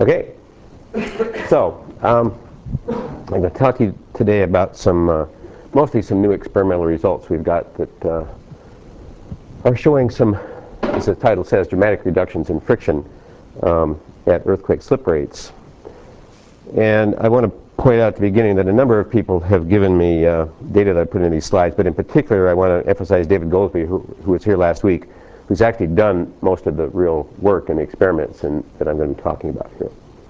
Okay, so I'm going to talk to you today about mostly some new experimental results we've got that are showing some, as the title says, dramatic reductions in friction at earthquake slip rates. And I want to point out at the beginning that a number of people have given me data that I put in these slides, but in particular I want to emphasize David Goldsby, who was here last week, who's actually done most of the real work and the experiments that I'm going to be talking about here.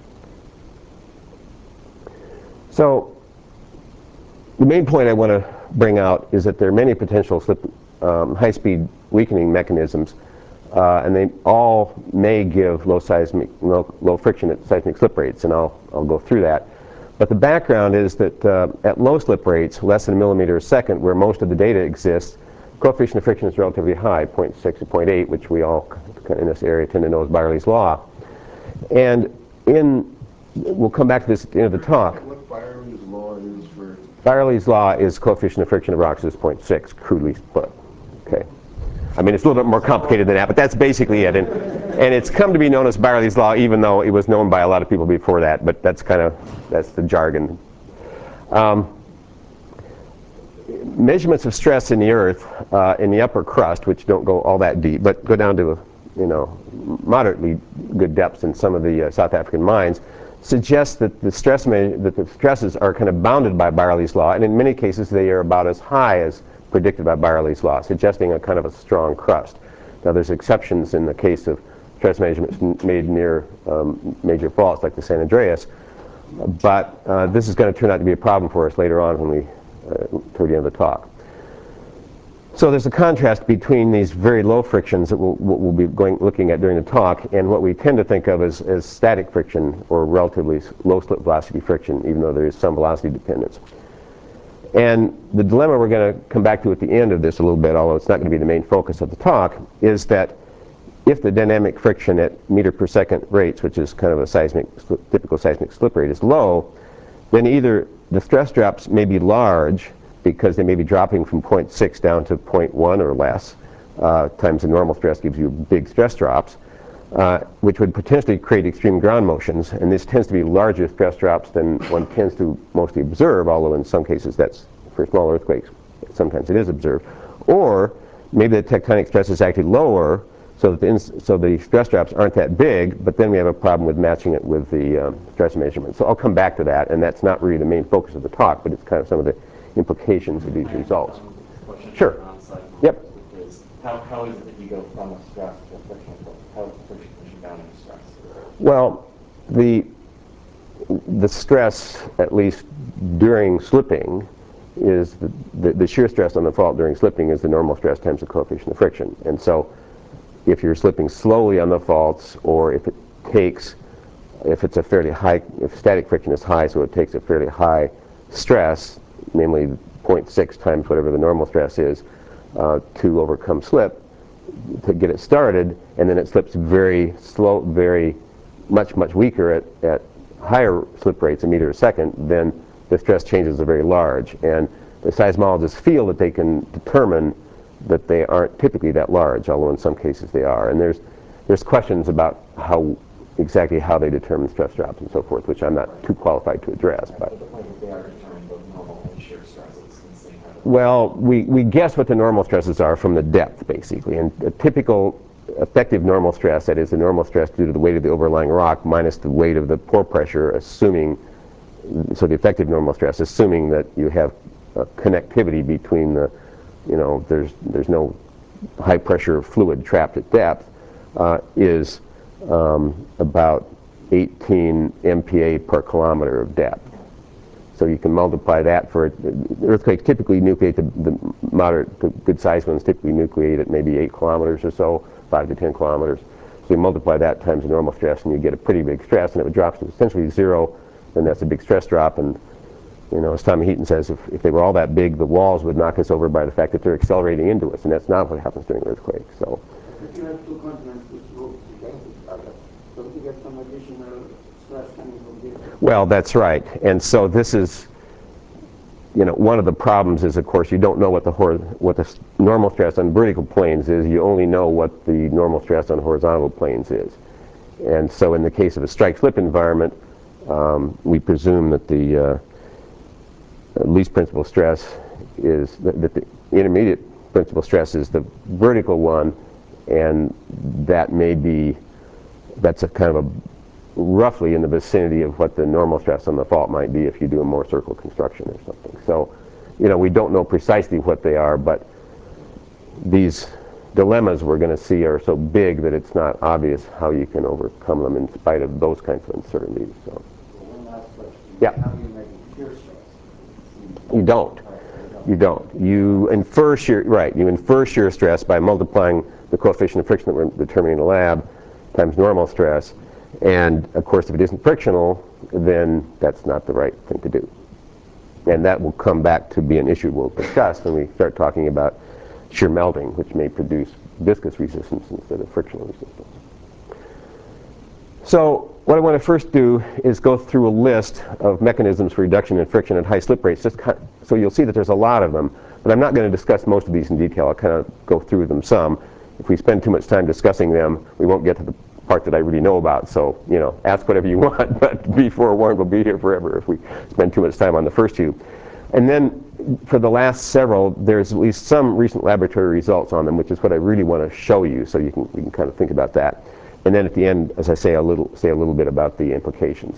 So the main point I want to bring out is that there are many potential high-speed weakening mechanisms, and they all may give low friction at seismic slip rates, and I'll go through that. But the background is that at low slip rates, less than a millimeter a second, where most of the data exists, coefficient of friction is relatively high, 0.6 to 0.8, which we all in this area tend to know as Byerlee's law. And we'll come back to this at the end of the talk. What Byerlee's law is for? Byerlee's law is coefficient of friction of rocks is 0.6, crudely put. Okay. I mean, it's a little bit more complicated than that, but that's basically it. And it's come to be known as Byerlee's law, even though it was known by a lot of people before that. But that's the jargon. Measurements of stress in the Earth, in the upper crust, which don't go all that deep, but go down to moderately good depths in some of the South African mines, suggest that the stresses are kind of bounded by Byerlee's law, and in many cases they are about as high as predicted by Byerlee's law, suggesting a kind of a strong crust. Now there's exceptions in the case of stress measurements made near major faults like the San Andreas, but this is going to turn out to be a problem for us later on when we toward the end of the talk. So there's a contrast between these very low frictions that we'll be looking at during the talk and what we tend to think of as static friction or relatively low slip velocity friction, even though there is some velocity dependence. And the dilemma we're going to come back to at the end of this a little bit, although it's not going to be the main focus of the talk, is that if the dynamic friction at meter per second rates, which is kind of a typical seismic slip rate, is low, then either the stress drops may be large because they may be dropping from 0.6 down to 0.1 or less, times the normal stress gives you big stress drops, which would potentially create extreme ground motions, and this tends to be larger stress drops than one tends to mostly observe, although in some cases that's for small earthquakes, sometimes it is observed. Or maybe the tectonic stress is actually lower, so the stress drops aren't that big, but then we have a problem with matching it with the stress measurement. So I'll come back to that, and that's not really the main focus of the talk, but it's kind of some of the implications of these results. Sure. Yep. How is it that you go from a stress to a frictional force? How is the friction pushing down into stress? Well, the stress, at least during slipping, is the shear stress on the fault during slipping is the normal stress times the coefficient of friction. And so if you're slipping slowly on the faults, or if it's a fairly high, if static friction is high, so it takes a fairly high stress, namely 0.6 times whatever the normal stress is, to overcome slip, to get it started, and then it slips very slow, much weaker at higher slip rates, a meter a second, then the stress changes are very large. And the seismologists feel that they can determine that they aren't typically that large, although in some cases they are. And there's questions about exactly how they determine stress drops and so forth, which I'm not too qualified to address. But they are determining both normal and shear stresses. Well, we guess what the normal stresses are from the depth, basically. And a typical effective normal stress, that is the normal stress due to the weight of the overlying rock minus the weight of the pore pressure, so the effective normal stress, assuming that you have connectivity between there's no high pressure fluid trapped at depth, is about 18 MPa per kilometer of depth. So you can multiply that for earthquakes typically nucleate, the moderate to good sized ones typically nucleate at maybe 8 kilometers or so, 5 to 10 kilometers. So you multiply that times the normal stress and you get a pretty big stress, and if it drops to essentially zero, then that's a big stress drop. And as Tommy Heaton says, if they were all that big, the walls would knock us over by the fact that they're accelerating into us, and that's not what happens during an earthquake. So if you have two continents which move against each other, don't you get some additional stress coming from this? Well, that's right. And so this is, one of the problems is, of course, you don't know what the normal stress on vertical planes is. You only know what the normal stress on horizontal planes is. And so in the case of a strike-slip environment, we presume that the least principal stress is, that the intermediate principal stress is the vertical one, and that may be, that's a kind of a roughly in the vicinity of what the normal stress on the fault might be if you do a more circle construction or something. So, you know, we don't know precisely what they are, but these dilemmas we're going to see are so big that it's not obvious how you can overcome them in spite of those kinds of uncertainties. So. One last question. Yeah. How do you make it pure stress? You don't. You don't. You infer shear, right, you infer shear stress by multiplying the coefficient of friction that we're determining in the lab times normal stress. And of course, if it isn't frictional, then that's not the right thing to do. And that will come back to be an issue we'll discuss when we start talking about shear melting, which may produce viscous resistance instead of frictional resistance. So what I want to first do is go through a list of mechanisms for reduction in friction at high slip rates, just so you'll see that there's a lot of them. But I'm not going to discuss most of these in detail. I'll kind of go through them some. If we spend too much time discussing them, we won't get to the part that I really know about. So, you know, ask whatever you want, but be forewarned, we'll be here forever if we spend too much time on the first two. And then for the last several, there's at least some recent laboratory results on them, which is what I really want to show you, so you can kind of think about that. And then at the end, as I say a little bit about the implications.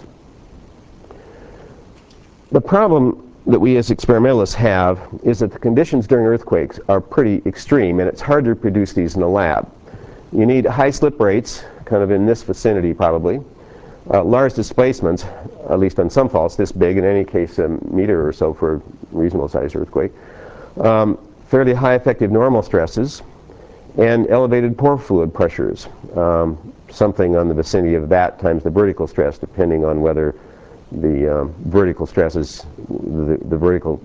The problem that we as experimentalists have is that the conditions during earthquakes are pretty extreme, and it's hard to produce these in the lab. You need high slip rates, kind of in this vicinity probably, large displacements, at least on some faults, this big, in any case a meter or so for a reasonable sized earthquake, fairly high effective normal stresses, and elevated pore fluid pressures, something on the vicinity of that times the vertical stress, depending on whether the vertical stress is the vertical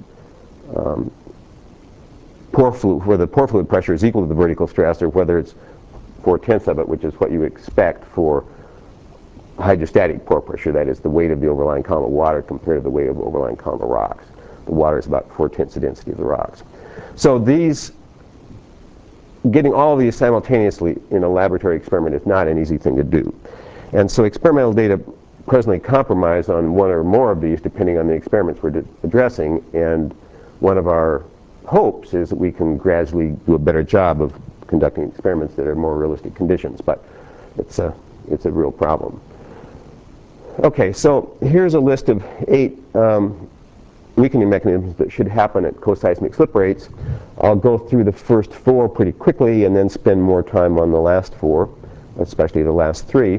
pore fluid, where the pore fluid pressure is equal to the vertical stress, or whether it's 4/10 of it, which is what you expect for hydrostatic pore pressure, that is the weight of the overlying column of water compared to the weight of the overlying column of rocks. The water is about 4/10 the density of the rocks. So these, getting all of these simultaneously in a laboratory experiment is not an easy thing to do. And so experimental data presently compromise on one or more of these depending on the experiments we're addressing, and one of our hopes is that we can gradually do a better job of conducting experiments that are more realistic conditions, but it's a real problem. Okay, so here's a list of 8 weakening mechanisms that should happen at coseismic slip rates. I'll go through the first 4 pretty quickly and then spend more time on the last 4, especially the last 3.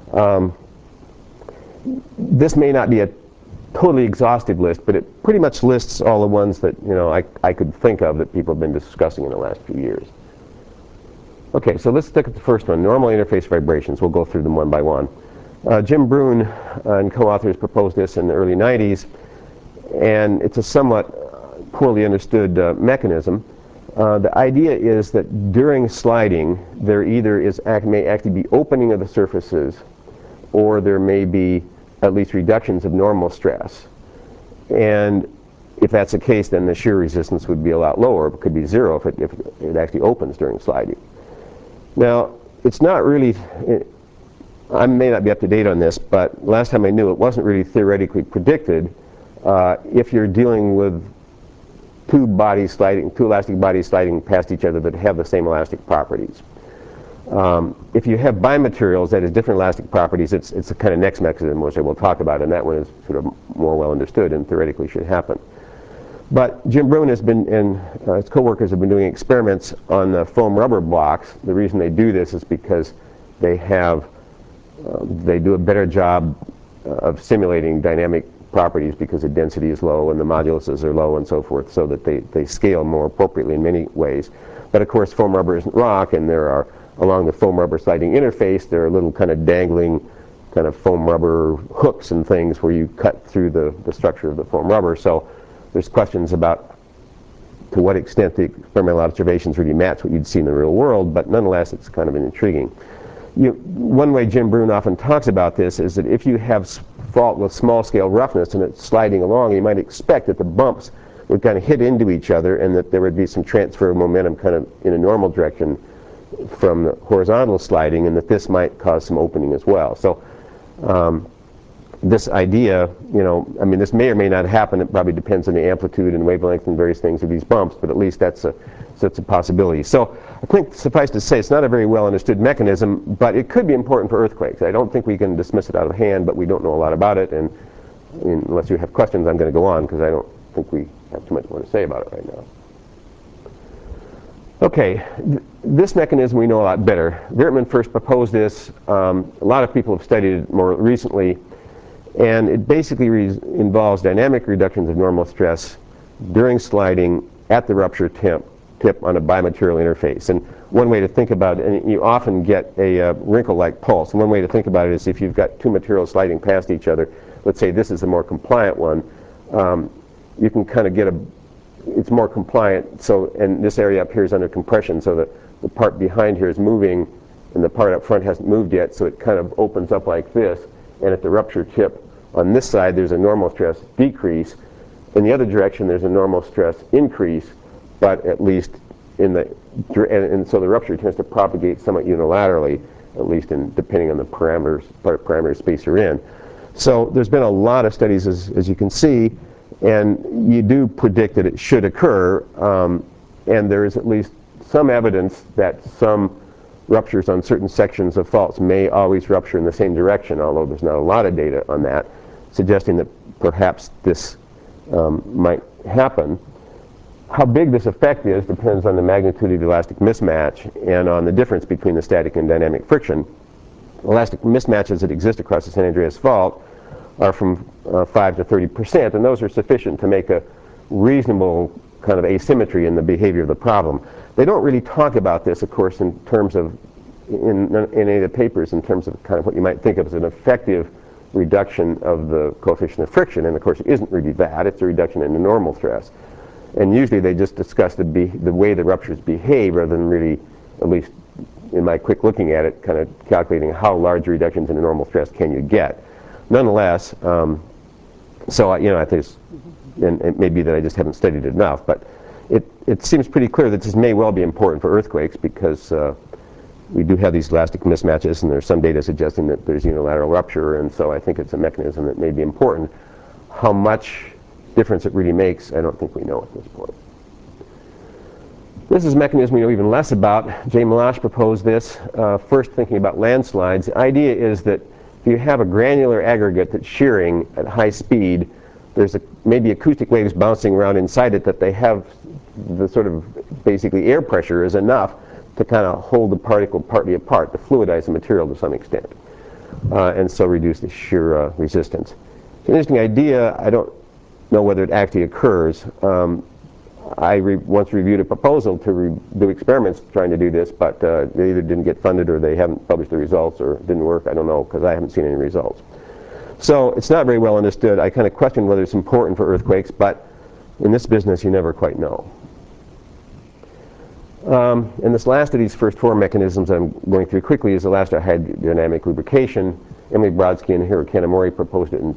This may not be a totally exhaustive list, but it pretty much lists all the ones that, you know, I could think of that people have been discussing in the last few years. Okay, so let's look at the first one, normal interface vibrations. We'll go through them one by one. Jim Brune and co-authors proposed this in the early 90s, and it's a somewhat poorly understood mechanism. The idea is that during sliding, there either may actually be opening of the surfaces, or there may be at least reductions of normal stress. And if that's the case, then the shear resistance would be a lot lower. It could be 0 if it actually opens during sliding. Now, it's not really, I may not be up to date on this, but last time I knew, it wasn't really theoretically predicted if you're dealing with two elastic bodies sliding past each other that have the same elastic properties. If you have bimaterials that has different elastic properties, it's the kind of next mechanism which I will talk about, and that one is sort of more well understood and theoretically should happen. But Jim Brune has been, and his co-workers have been doing experiments on the foam rubber blocks. The reason they do this is because they do a better job of simulating dynamic properties because the density is low and the moduluses are low and so forth, so that they scale more appropriately in many ways. But of course, foam rubber isn't rock, and there are, along the foam rubber sliding interface, there are little kind of dangling kind of foam rubber hooks and things where you cut through the structure of the foam rubber. So there's questions about to what extent the experimental observations really match what you'd see in the real world, but nonetheless it's kind of intriguing. One way Jim Brune often talks about this is that if you have fault with small-scale roughness and it's sliding along, you might expect that the bumps would kind of hit into each other and that there would be some transfer of momentum kind of in a normal direction from the horizontal sliding, and that this might cause some opening as well. So this idea, I mean, this may or may not happen. It probably depends on the amplitude and wavelength and various things of these bumps, but at least that's a possibility. So I think, suffice to say, it's not a very well understood mechanism, but it could be important for earthquakes. I don't think we can dismiss it out of hand, but we don't know a lot about it, and unless you have questions, I'm going to go on, because I don't think we have too much more to say about it right now. Okay, this mechanism we know a lot better. Weertman first proposed this. A lot of people have studied it more recently, and it basically involves dynamic reductions of normal stress during sliding at the rupture tip on a bimaterial interface. And one way to think about it, and you often get a wrinkle-like pulse, and one way to think about it is if you've got two materials sliding past each other, let's say this is a more compliant one, you can kind of get it's more compliant, so, and this area up here is under compression, so the part behind here is moving, and the part up front hasn't moved yet, so it kind of opens up like this, and at the rupture tip on this side there's a normal stress decrease. In the other direction there's a normal stress increase, but at least and so the rupture tends to propagate somewhat unilaterally, at least depending on the parameter space you're in. So there's been a lot of studies, as you can see, and you do predict that it should occur, and there is at least some evidence that some ruptures on certain sections of faults may always rupture in the same direction, although there's not a lot of data on that, suggesting that perhaps this might happen. How big this effect is depends on the magnitude of the elastic mismatch and on the difference between the static and dynamic friction. Elastic mismatches that exist across the San Andreas Fault are from 5 to 30%, and those are sufficient to make a reasonable kind of asymmetry in the behavior of the problem. They don't really talk about this, of course, in terms of, in any of the papers, in terms of kind of what you might think of as an effective reduction of the coefficient of friction, and of course it isn't really that, it's a reduction in the normal stress. And usually they just discuss the way the ruptures behave rather than really, at least in my quick looking at it, kind of calculating how large reductions in the normal stress can you get. Nonetheless, so I think and it may be that I just haven't studied it enough, but it seems pretty clear that this may well be important for earthquakes because we do have these elastic mismatches, and there's some data suggesting that there's unilateral rupture, and so I think it's a mechanism that may be important. How much difference it really makes, I don't think we know at this point. This is a mechanism we know even less about. Jay Milosh proposed this, first thinking about landslides. The idea is that if you have a granular aggregate that's shearing at high speed, there's maybe acoustic waves bouncing around inside it that they have the sort of basically air pressure is enough to kind of hold the particle partly apart, to fluidize the material to some extent, and so reduce the shear resistance. It's an interesting idea. I don't know whether it actually occurs. I once reviewed a proposal to do experiments trying to do this, but they either didn't get funded or they haven't published the results or it didn't work. I don't know, because I haven't seen any results. So it's not very well understood. I kind of question whether it's important for earthquakes, but in this business you never quite know. And this last of these first four mechanisms I'm going through quickly is elastomeric lubrication. Emily Brodsky and Hiro Kanamori proposed it in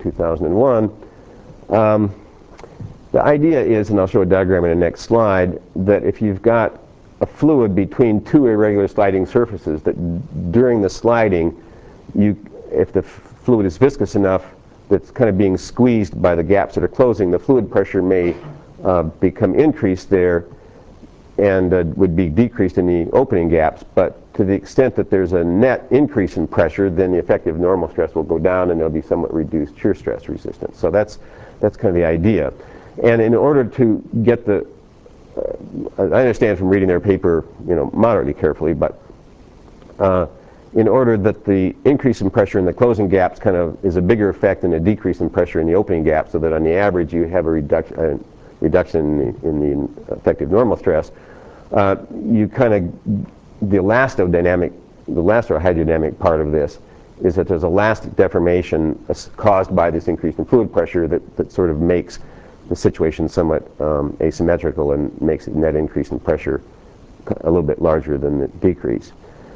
2001. The idea is, and I'll show a diagram in the next slide, that if you've got a fluid between two irregular sliding surfaces, that during the sliding, if the fluid is viscous enough that's kind of being squeezed by the gaps that are closing, the fluid pressure may become increased there and would be decreased in the opening gaps. But to the extent that there's a net increase in pressure, then the effective normal stress will go down and there'll be somewhat reduced shear stress resistance. So that's kind of the idea. And in order to get I understand from reading their paper, moderately carefully, but in order that the increase in pressure in the closing gaps kind of is a bigger effect than a decrease in pressure in the opening gaps, so that on the average you have a reduction in the effective normal stress, you kind of, the elastomeric part of this is that there's elastic deformation caused by this increase in fluid pressure that sort of makes the situation somewhat asymmetrical and makes the net increase in pressure a little bit larger than the decrease.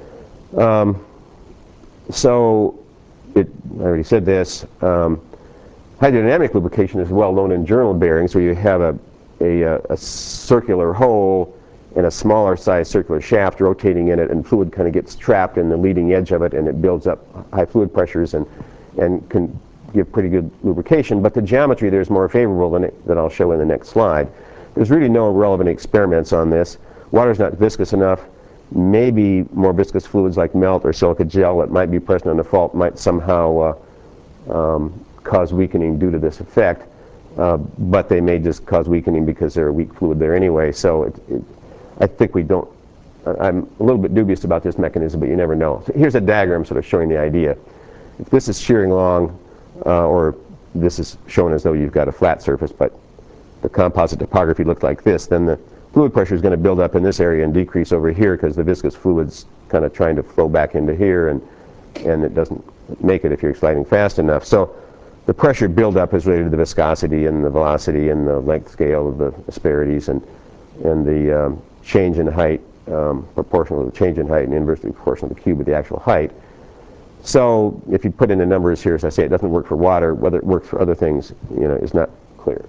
So I already said this. Hydrodynamic lubrication is well known in journal bearings, where you have a circular hole and a smaller size circular shaft rotating in it, and fluid kind of gets trapped in the leading edge of it, and it builds up high fluid pressures and can give pretty good lubrication. But the geometry there is more favorable than I'll show in the next slide. There's really no relevant experiments on this. Water's not viscous enough. Maybe more viscous fluids like melt or silica gel that might be present on the fault might somehow cause weakening due to this effect. But they may just cause weakening because they're a weak fluid there anyway. So I think I'm a little bit dubious about this mechanism, but you never know. So here's a diagram sort of showing the idea. If this is shearing along, or this is shown as though you've got a flat surface, but the composite topography looked like this, then the fluid pressure is going to build up in this area and decrease over here because the viscous fluid's kind of trying to flow back into here, and it doesn't make it if you're sliding fast enough. So the pressure buildup is related to the viscosity and the velocity and the length scale of the asperities, and the change in height, proportional to the change in height and inversely proportional to the cube of the actual height. So if you put in the numbers here, as I say, it doesn't work for water. Whether it works for other things, is not clear.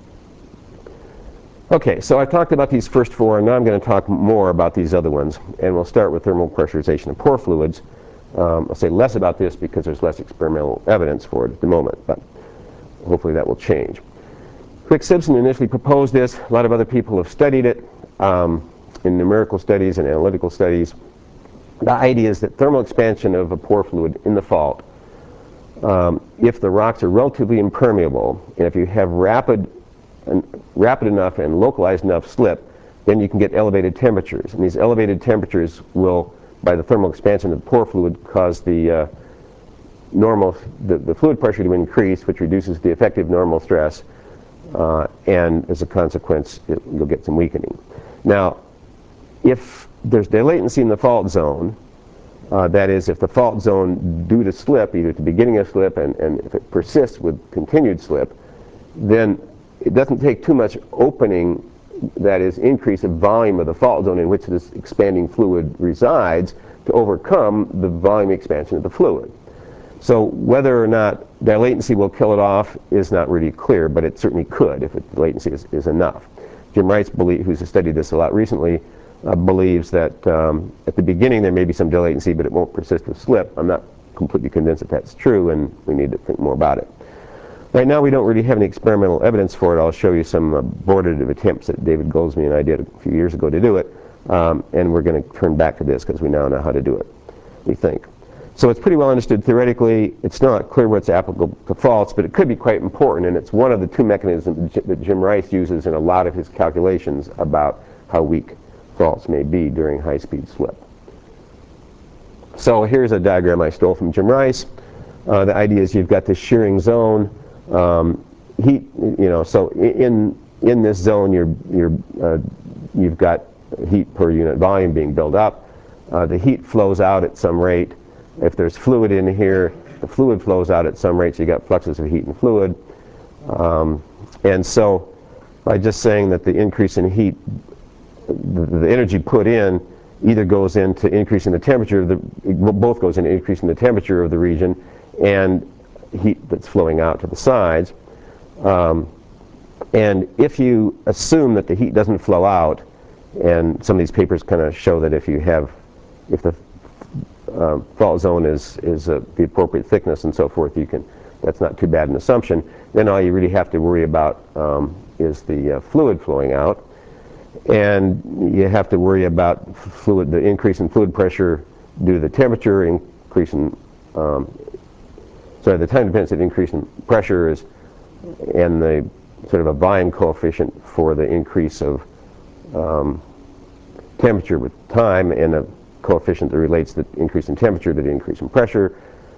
Okay, so I've talked about these first four, and now I'm going to talk more about these other ones. And we'll start with thermal pressurization of pore fluids. I'll say less about this because there's less experimental evidence for it at the moment, but hopefully that will change. Rick Simpson initially proposed this. A lot of other people have studied it in numerical studies and analytical studies. The idea is that thermal expansion of a pore fluid in the fault, if the rocks are relatively impermeable, and if you have rapid enough and localized enough slip, then you can get elevated temperatures. And these elevated temperatures will, by the thermal expansion of the pore fluid, cause the fluid pressure to increase, which reduces the effective normal stress, and as a consequence, you'll get some weakening. Now, if there's dilatancy in the fault zone, that is, if the fault zone, due to slip, either at the beginning of slip and if it persists with continued slip, then it doesn't take too much opening, that is, increase of volume of the fault zone in which this expanding fluid resides, to overcome the volume expansion of the fluid. So whether or not dilatancy will kill it off is not really clear, but it certainly could if the latency is enough. Jim Rice, who's studied this a lot recently, believes that at the beginning there may be some dilatancy, but it won't persist with slip. I'm not completely convinced that that's true, and we need to think more about it. Right now we don't really have any experimental evidence for it. I'll show you some abortive attempts that David Goldsmith and I did a few years ago to do it, and we're going to turn back to this because we now know how to do it, we think. So it's pretty well understood theoretically. It's not clear what's applicable to faults, but it could be quite important, and it's one of the two mechanisms that Jim Rice uses in a lot of his calculations about how weak faults may be during high-speed slip. So here's a diagram I stole from Jim Rice. The idea is you've got this shearing zone. Heat, so in this zone you've got heat per unit volume being built up. The heat flows out at some rate. If there's fluid in here, the fluid flows out at some rate, so you got fluxes of heat and fluid. And so by just saying that the increase in heat, the energy put in either goes into increasing the temperature both goes into increasing the temperature of the region and heat that's flowing out to the sides. And if you assume that the heat doesn't flow out, and some of these papers kind of show that if the fault zone is the appropriate thickness and so forth, that's not too bad an assumption. Then all you really have to worry about is the fluid flowing out, and you have to worry about the increase in fluid pressure due to the temperature increase in the time-dependent increase in pressure and the sort of a volume coefficient for the increase of temperature with time, and a coefficient that relates the increase in temperature to the increase in pressure.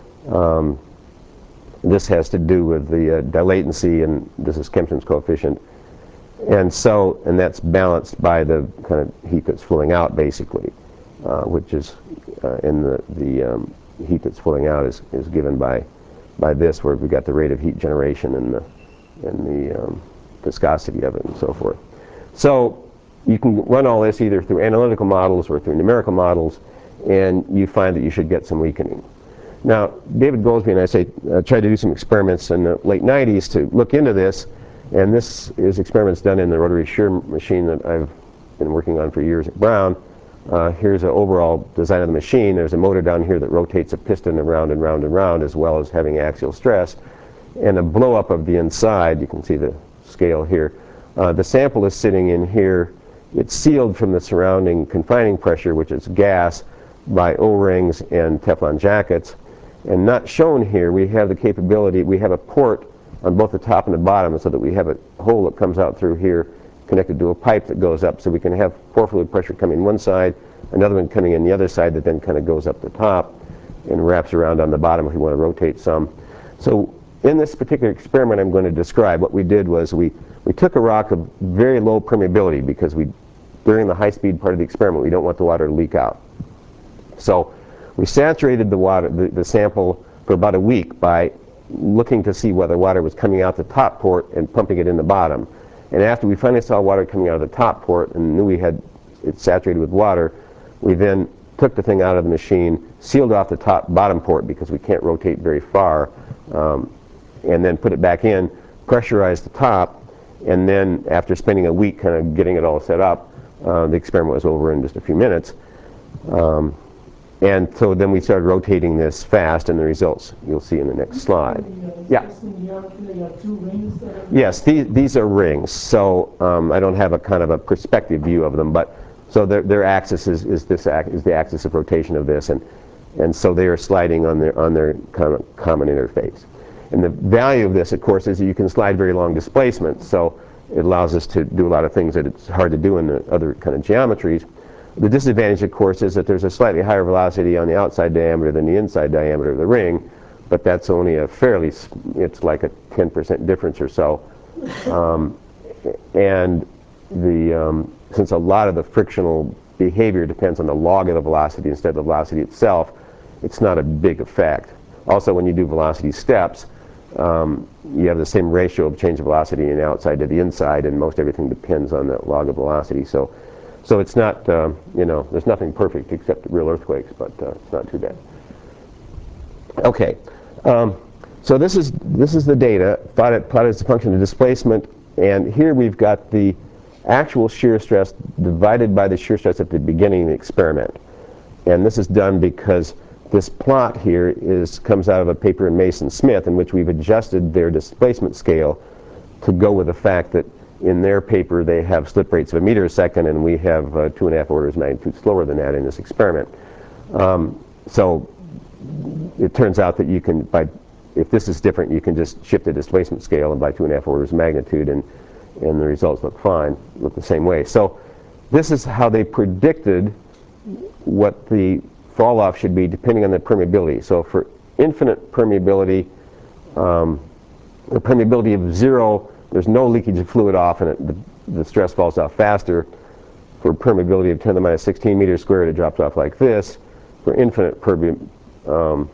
This has to do with the dilatancy, and this is Kempton's coefficient. And that's balanced by the kind of heat that's flowing out, basically, which is in the heat that's flowing out is given by this, where we've got the rate of heat generation and the viscosity of it and so forth. So you can run all this either through analytical models or through numerical models, and you find that you should get some weakening. Now, David Goldsmith and I tried to do some experiments in the late 90s to look into this, and this is experiments done in the rotary shear machine that I've been working on for years at Brown. Here's an overall design of the machine. There's a motor down here that rotates a piston around and round and round, as well as having axial stress. And a blow up of the inside, you can see the scale here. The sample is sitting in here. It's sealed from the surrounding confining pressure, which is gas, by O-rings and Teflon jackets. And not shown here, we have the capability, we have a port on both the top and the bottom, so that we have a hole that comes out through here connected to a pipe that goes up, so we can have pore fluid pressure coming in one side, another one coming in the other side that then kind of goes up the top and wraps around on the bottom if we want to rotate some. So in this particular experiment I'm going to describe, what we did was we took a rock of very low permeability, because during the high-speed part of the experiment we don't want the water to leak out. So we saturated the sample for about a week by looking to see whether water was coming out the top port and pumping it in the bottom. And after we finally saw water coming out of the top port and knew we had it saturated with water, we then took the thing out of the machine, sealed off the bottom port because we can't rotate very far, and then put it back in, pressurized the top, and then after spending a week kind of getting it all set up, the experiment was over in just a few minutes. And so then we started rotating this fast, and the results you'll see in the next slide. Yeah. Yes, these are rings. So I don't have a kind of a perspective view of them, but so their axis is the axis of rotation of this, and so they are sliding on their kind of common interface. And the value of this, of course, is that you can slide very long displacements. So it allows us to do a lot of things that it's hard to do in the other kind of geometries. The disadvantage, of course, is that there's a slightly higher velocity on the outside diameter than the inside diameter of the ring, but that's only it's like a 10% difference or so. And since a lot of the frictional behavior depends on the log of the velocity instead of the velocity itself, it's not a big effect. Also, when you do velocity steps, you have the same ratio of change of velocity in the outside to the inside, and most everything depends on the log of velocity. So it's not, there's nothing perfect except real earthquakes, but it's not too bad. Okay, so this is the data plotted as a function of displacement, and here we've got the actual shear stress divided by the shear stress at the beginning of the experiment. And this is done because this plot here comes out of a paper in Mason Smith, in which we've adjusted their displacement scale to go with the fact that in their paper they have slip rates of 1 meter a second, and we have 2.5 orders of magnitude slower than that in this experiment. So it turns out that you can, if this is different, you can just shift the displacement scale and by 2.5 orders of magnitude, and the results look fine, look the same way. So this is how they predicted what the fall off should be depending on the permeability. So for infinite permeability, the permeability of 0, there's no leakage of fluid off, and the stress falls off faster. For permeability of 10 to the minus 16 meters squared, it drops off like this. For infinite permeability,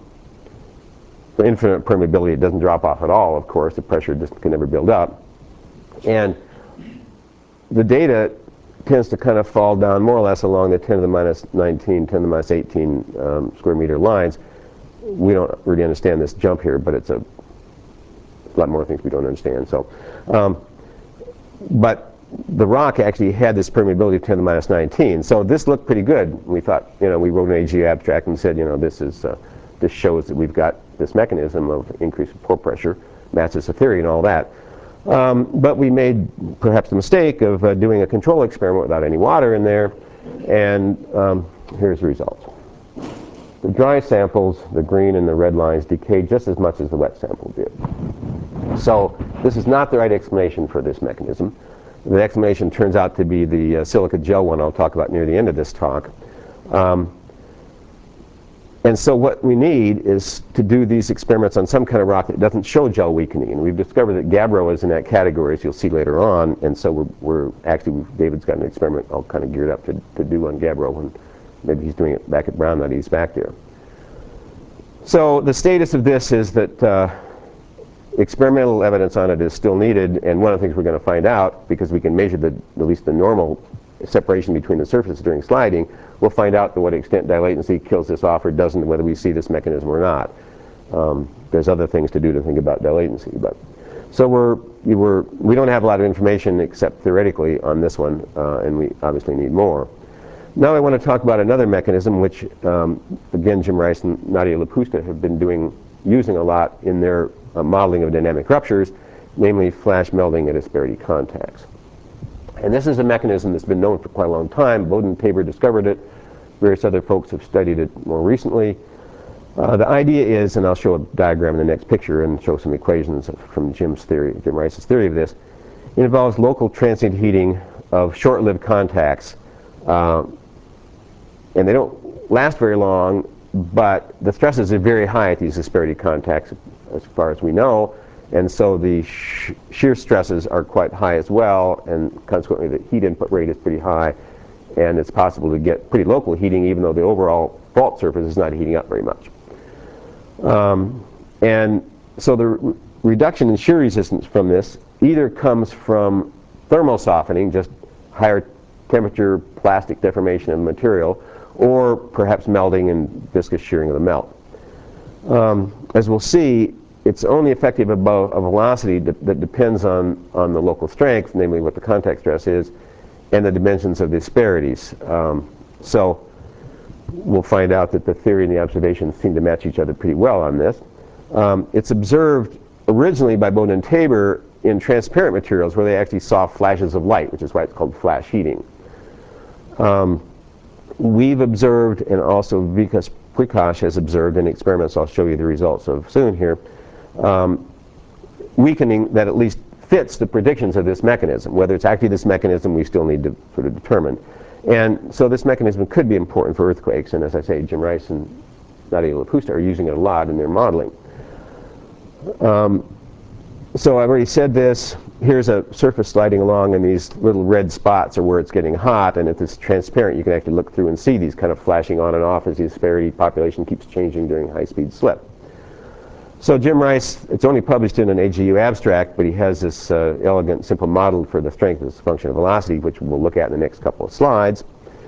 it doesn't drop off at all, of course. The pressure just can never build up. And the data tends to kind of fall down more or less along the 10 to the minus 19, 10 to the minus 18 square meter lines. We don't really understand this jump here, but it's a lot more things we don't understand. So, but the rock actually had this permeability of 10 to the minus 19. So this looked pretty good. We thought, we wrote an AG abstract and said, this shows that we've got this mechanism of increase of pore pressure, matches the theory and all that. But we made perhaps the mistake of doing a control experiment without any water in there, and here's the results. The dry samples, the green and the red lines, decayed just as much as the wet sample did. So this is not the right explanation for this mechanism. The explanation turns out to be the silica gel one I'll talk about near the end of this talk. And so what we need is to do these experiments on some kind of rock that doesn't show gel weakening. And we've discovered that gabbro is in that category, as you'll see later on. And so David's got an experiment all kind of geared up to do on gabbro, and maybe he's doing it back at Brown, that he's back there. So the status of this is that experimental evidence on it is still needed, and one of the things we're going to find out, because we can measure at least the normal separation between the surfaces during sliding, we'll find out to what extent dilatancy kills this off or doesn't, whether we see this mechanism or not. There's other things to do to think about dilatancy, but So we don't have a lot of information except theoretically on this one, and we obviously need more. Now I want to talk about another mechanism which, again, Jim Rice and Nadia Lapusta have been using a lot in their modeling of dynamic ruptures, namely flash melting at asperity contacts. And this is a mechanism that's been known for quite a long time. Bowden Tabor discovered it. Various other folks have studied it more recently. The idea is, and I'll show a diagram in the next picture and show some equations from Jim Rice's theory of this. It involves local transient heating of short-lived contacts. And they don't last very long, but the stresses are very high at these asperity contacts as far as we know. And so the shear stresses are quite high as well, and consequently the heat input rate is pretty high. And it's possible to get pretty local heating even though the overall fault surface is not heating up very much. And so the reduction in shear resistance from this either comes from thermal softening, just higher temperature plastic deformation of the material, or perhaps melting and viscous shearing of the melt. As we'll see, it's only effective above a velocity that depends on the local strength, namely what the contact stress is, and the dimensions of the asperities. So we'll find out that the theory and the observations seem to match each other pretty well on this. It's observed originally by Bowden and Tabor in transparent materials where they actually saw flashes of light, which is why it's called flash heating. We've observed, and also Vikas Prakash has observed in experiments I'll show you the results of soon here, weakening that at least fits the predictions of this mechanism. Whether it's actually this mechanism, we still need to sort of determine. And so this mechanism could be important for earthquakes, and as I say, Jim Rice and Nadia Lapusta are using it a lot in their modeling. So I've already said this. Here's a surface sliding along, and these little red spots are where it's getting hot, and if it's transparent you can actually look through and see these kind of flashing on and off as the asperity population keeps changing during high-speed slip. So Jim Rice, it's only published in an AGU abstract, but he has this elegant, simple model for the strength as a function of velocity, which we'll look at in the next couple of slides.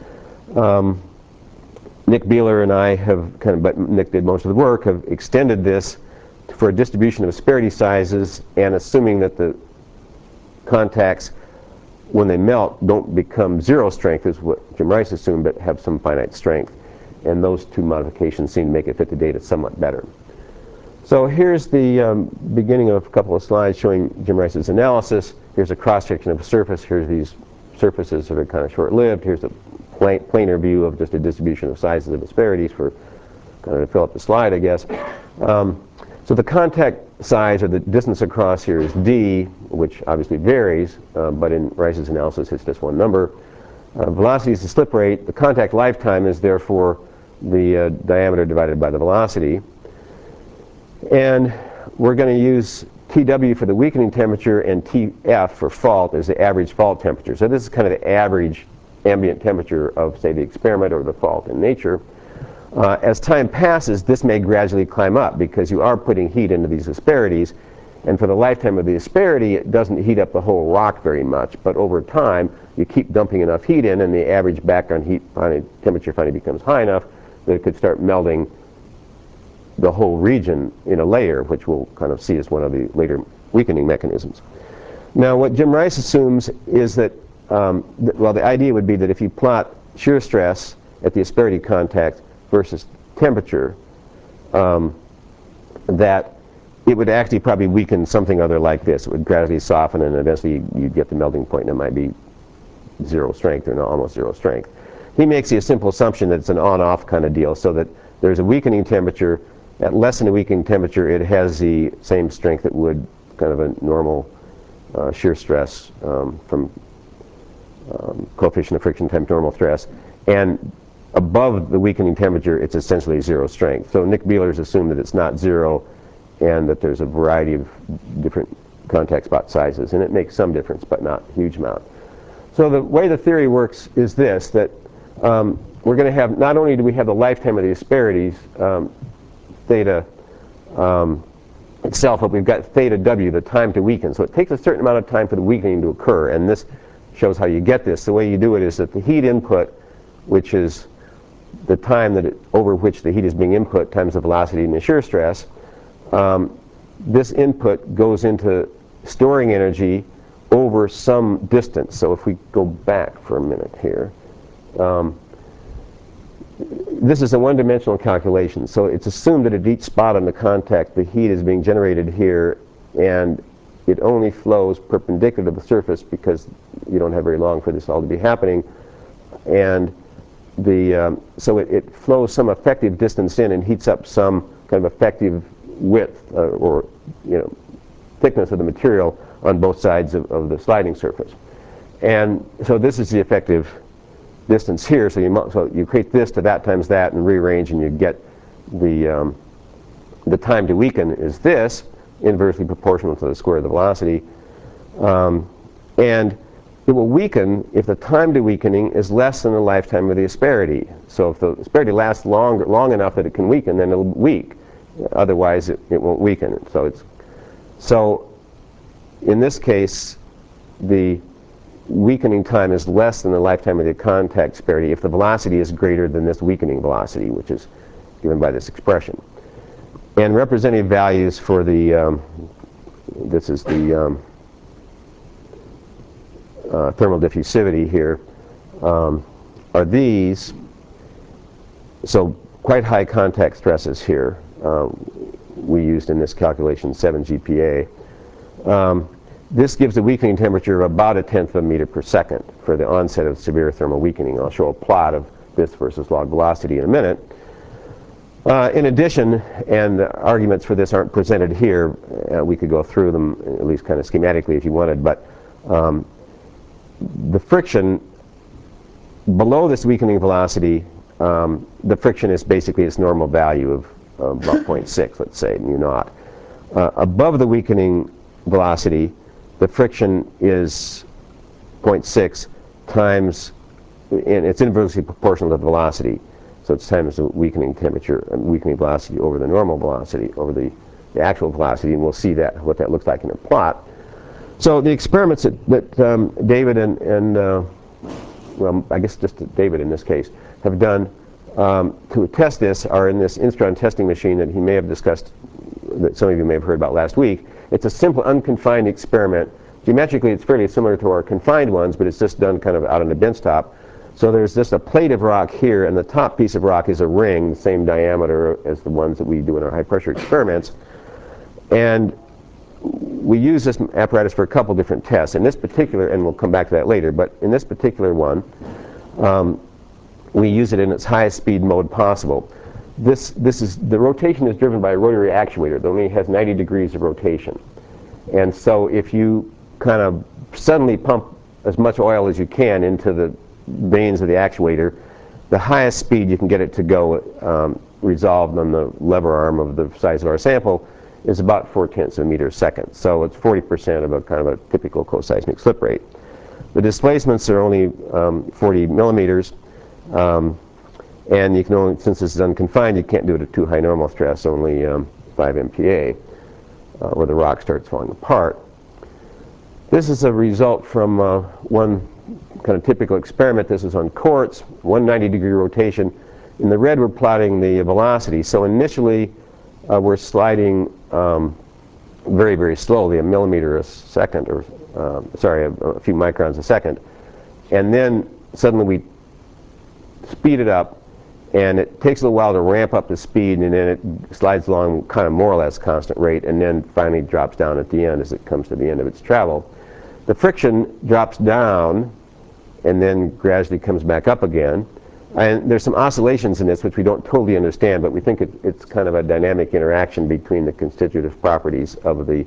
Nick Beeler and I have but Nick did most of the work, have extended this for a distribution of asperity sizes, and assuming that the contacts, when they melt, don't become zero strength, is what Jim Rice assumed, but have some finite strength. And those two modifications seem to make it fit the data somewhat better. So here's the beginning of a couple of slides showing Jim Rice's analysis. Here's a cross-section of a surface. Here's these surfaces that are kind of short-lived. Here's a planar view of just a distribution of sizes of asperities for kind of to fill up the slide, I guess. So the contact size, or the distance across here, is d, which obviously varies, but in Rice's analysis it's just one number. Velocity is the slip rate. The contact lifetime is therefore the diameter divided by the velocity. And we're going to use Tw for the weakening temperature and Tf for fault as the average fault temperature. So this is kind of the average ambient temperature of, say, the experiment or the fault in nature. As time passes, this may gradually climb up because you are putting heat into these asperities. And for the lifetime of the asperity, it doesn't heat up the whole rock very much. But over time, you keep dumping enough heat in, and the average background heat temperature finally becomes high enough that it could start melting the whole region in a layer, which we'll kind of see as one of the later weakening mechanisms. Now, what Jim Rice assumes is that, well, the idea would be that if you plot shear stress at the asperity contact versus temperature, that it would actually probably weaken something other like this. It would gradually soften, and eventually you'd get the melting point, and it might be zero strength or almost zero strength. He makes the simple assumption that it's an on-off kind of deal, so that there's a weakening temperature. At less than a weakening temperature, it has the same strength that would kind of a normal shear stress from coefficient of friction times normal stress. And above the weakening temperature, it's essentially zero strength. So Nick Beeler's assumed that it's not zero, and that there's a variety of different contact spot sizes. And it makes some difference, but not a huge amount. So the way the theory works is this, that we're going to have, not only do we have the lifetime of the asperities, theta itself, but we've got theta w, the time to weaken. So it takes a certain amount of time for the weakening to occur, and this shows how you get this. The way you do it is that the heat input, which is the time that over which the heat is being input times the velocity and the shear stress, this input goes into storing energy over some distance. So if we go back for a minute here, this is a one-dimensional calculation. So it's assumed that at each spot on the contact, the heat is being generated here, and it only flows perpendicular to the surface because you don't have very long for this all to be happening. And so it flows some effective distance in and heats up some kind of effective width or thickness of the material on both sides of the sliding surface. And so this is the effective distance here. So you create this to that times that and rearrange, and you get the time to weaken is this, inversely proportional to the square of the velocity. And it will weaken if the time to weakening is less than the lifetime of the asperity. So if the asperity lasts long enough that it can weaken, then it'll weak. Otherwise, it won't weaken. So in this case, the weakening time is less than the lifetime of the contact asperity if the velocity is greater than this weakening velocity, which is given by this expression. And representative values for the this is the thermal diffusivity here, are these. So quite high contact stresses here. We used in this calculation 7 GPa. This gives a weakening temperature of about 1/10 of a meter per second for the onset of severe thermal weakening. I'll show a plot of this versus log velocity in a minute. In addition, and the arguments for this aren't presented here, we could go through them at least kind of schematically if you wanted, but the friction below this weakening velocity, the friction is basically its normal value of about 0.6, let's say, mu0. Above the weakening velocity, the friction is 0.6 times, and it's inversely proportional to the velocity. So it's times the weakening temperature and weakening velocity over the normal velocity, over the actual velocity, and we'll see what that looks like in a plot. So the experiments that David and well, I guess just David in this case, have done to test this are in this Instron testing machine that he may have discussed, that some of you may have heard about last week. It's a simple unconfined experiment. Geometrically, it's fairly similar to our confined ones, but it's just done kind of out on the bench top. So there's just a plate of rock here, and the top piece of rock is a ring, the same diameter as the ones that we do in our high pressure experiments. And we use this apparatus for a couple different tests. In this particular, and we'll come back to that later, but in this particular one, we use it in its highest speed mode possible. The rotation is driven by a rotary actuator that only has 90 degrees of rotation. And so if you kind of suddenly pump as much oil as you can into the vanes of the actuator, the highest speed you can get it to go resolved on the lever arm of the size of our sample is about 0.4 of a meter a second. So it's 40% of a kind of a typical coseismic slip rate. The displacements are only 40 millimeters. And you can only, since this is unconfined, you can't do it at too high normal stress, only 5 MPa, where the rock starts falling apart. This is a result from one kind of typical experiment. This is on quartz, 190-degree rotation. In the red, we're plotting the velocity. So initially, we're sliding very, very slowly, a millimeter a second, or sorry, a few microns a second. And then suddenly we speed it up, and it takes a little while to ramp up the speed, and then it slides along kind of more or less constant rate, and then finally drops down at the end as it comes to the end of its travel. The friction drops down and then gradually comes back up again. And there's some oscillations in this which we don't totally understand, but we think it's kind of a dynamic interaction between the constitutive properties of the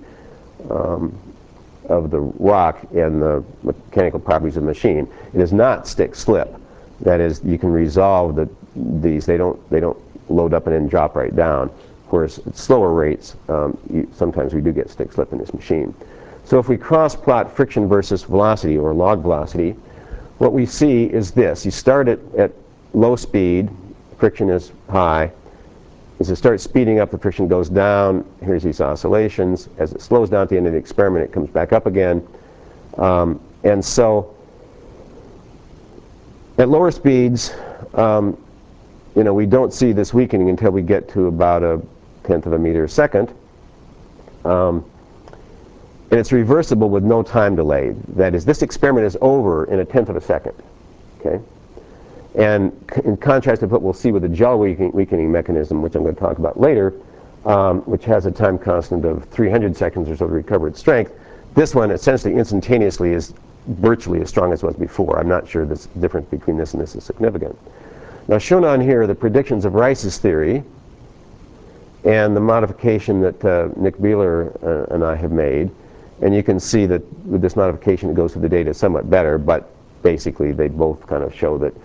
rock and the mechanical properties of the machine. It is not stick-slip. That is, you can resolve these. They don't load up and then drop right down. Whereas at slower rates, sometimes we do get stick-slip in this machine. So if we cross-plot friction versus velocity, or log velocity, what we see is this. You start at low speed, friction is high. As it starts speeding up, the friction goes down. Here's these oscillations. As it slows down at the end of the experiment, it comes back up again. And so at lower speeds, we don't see this weakening until we get to about 1/10 of a meter a second. and it's reversible with no time delay. That is, this experiment is over in 1/10 of a second. Okay? And in contrast to what we'll see with the gel weakening mechanism, which I'm going to talk about later, which has a time constant of 300 seconds or so to recover its strength, this one essentially instantaneously is virtually as strong as it was before. I'm not sure the difference between this and this is significant. Now, shown on here are the predictions of Rice's theory and the modification that Nick Beeler and I have made. And you can see that with this modification it goes through the data somewhat better, but basically they both kind of show that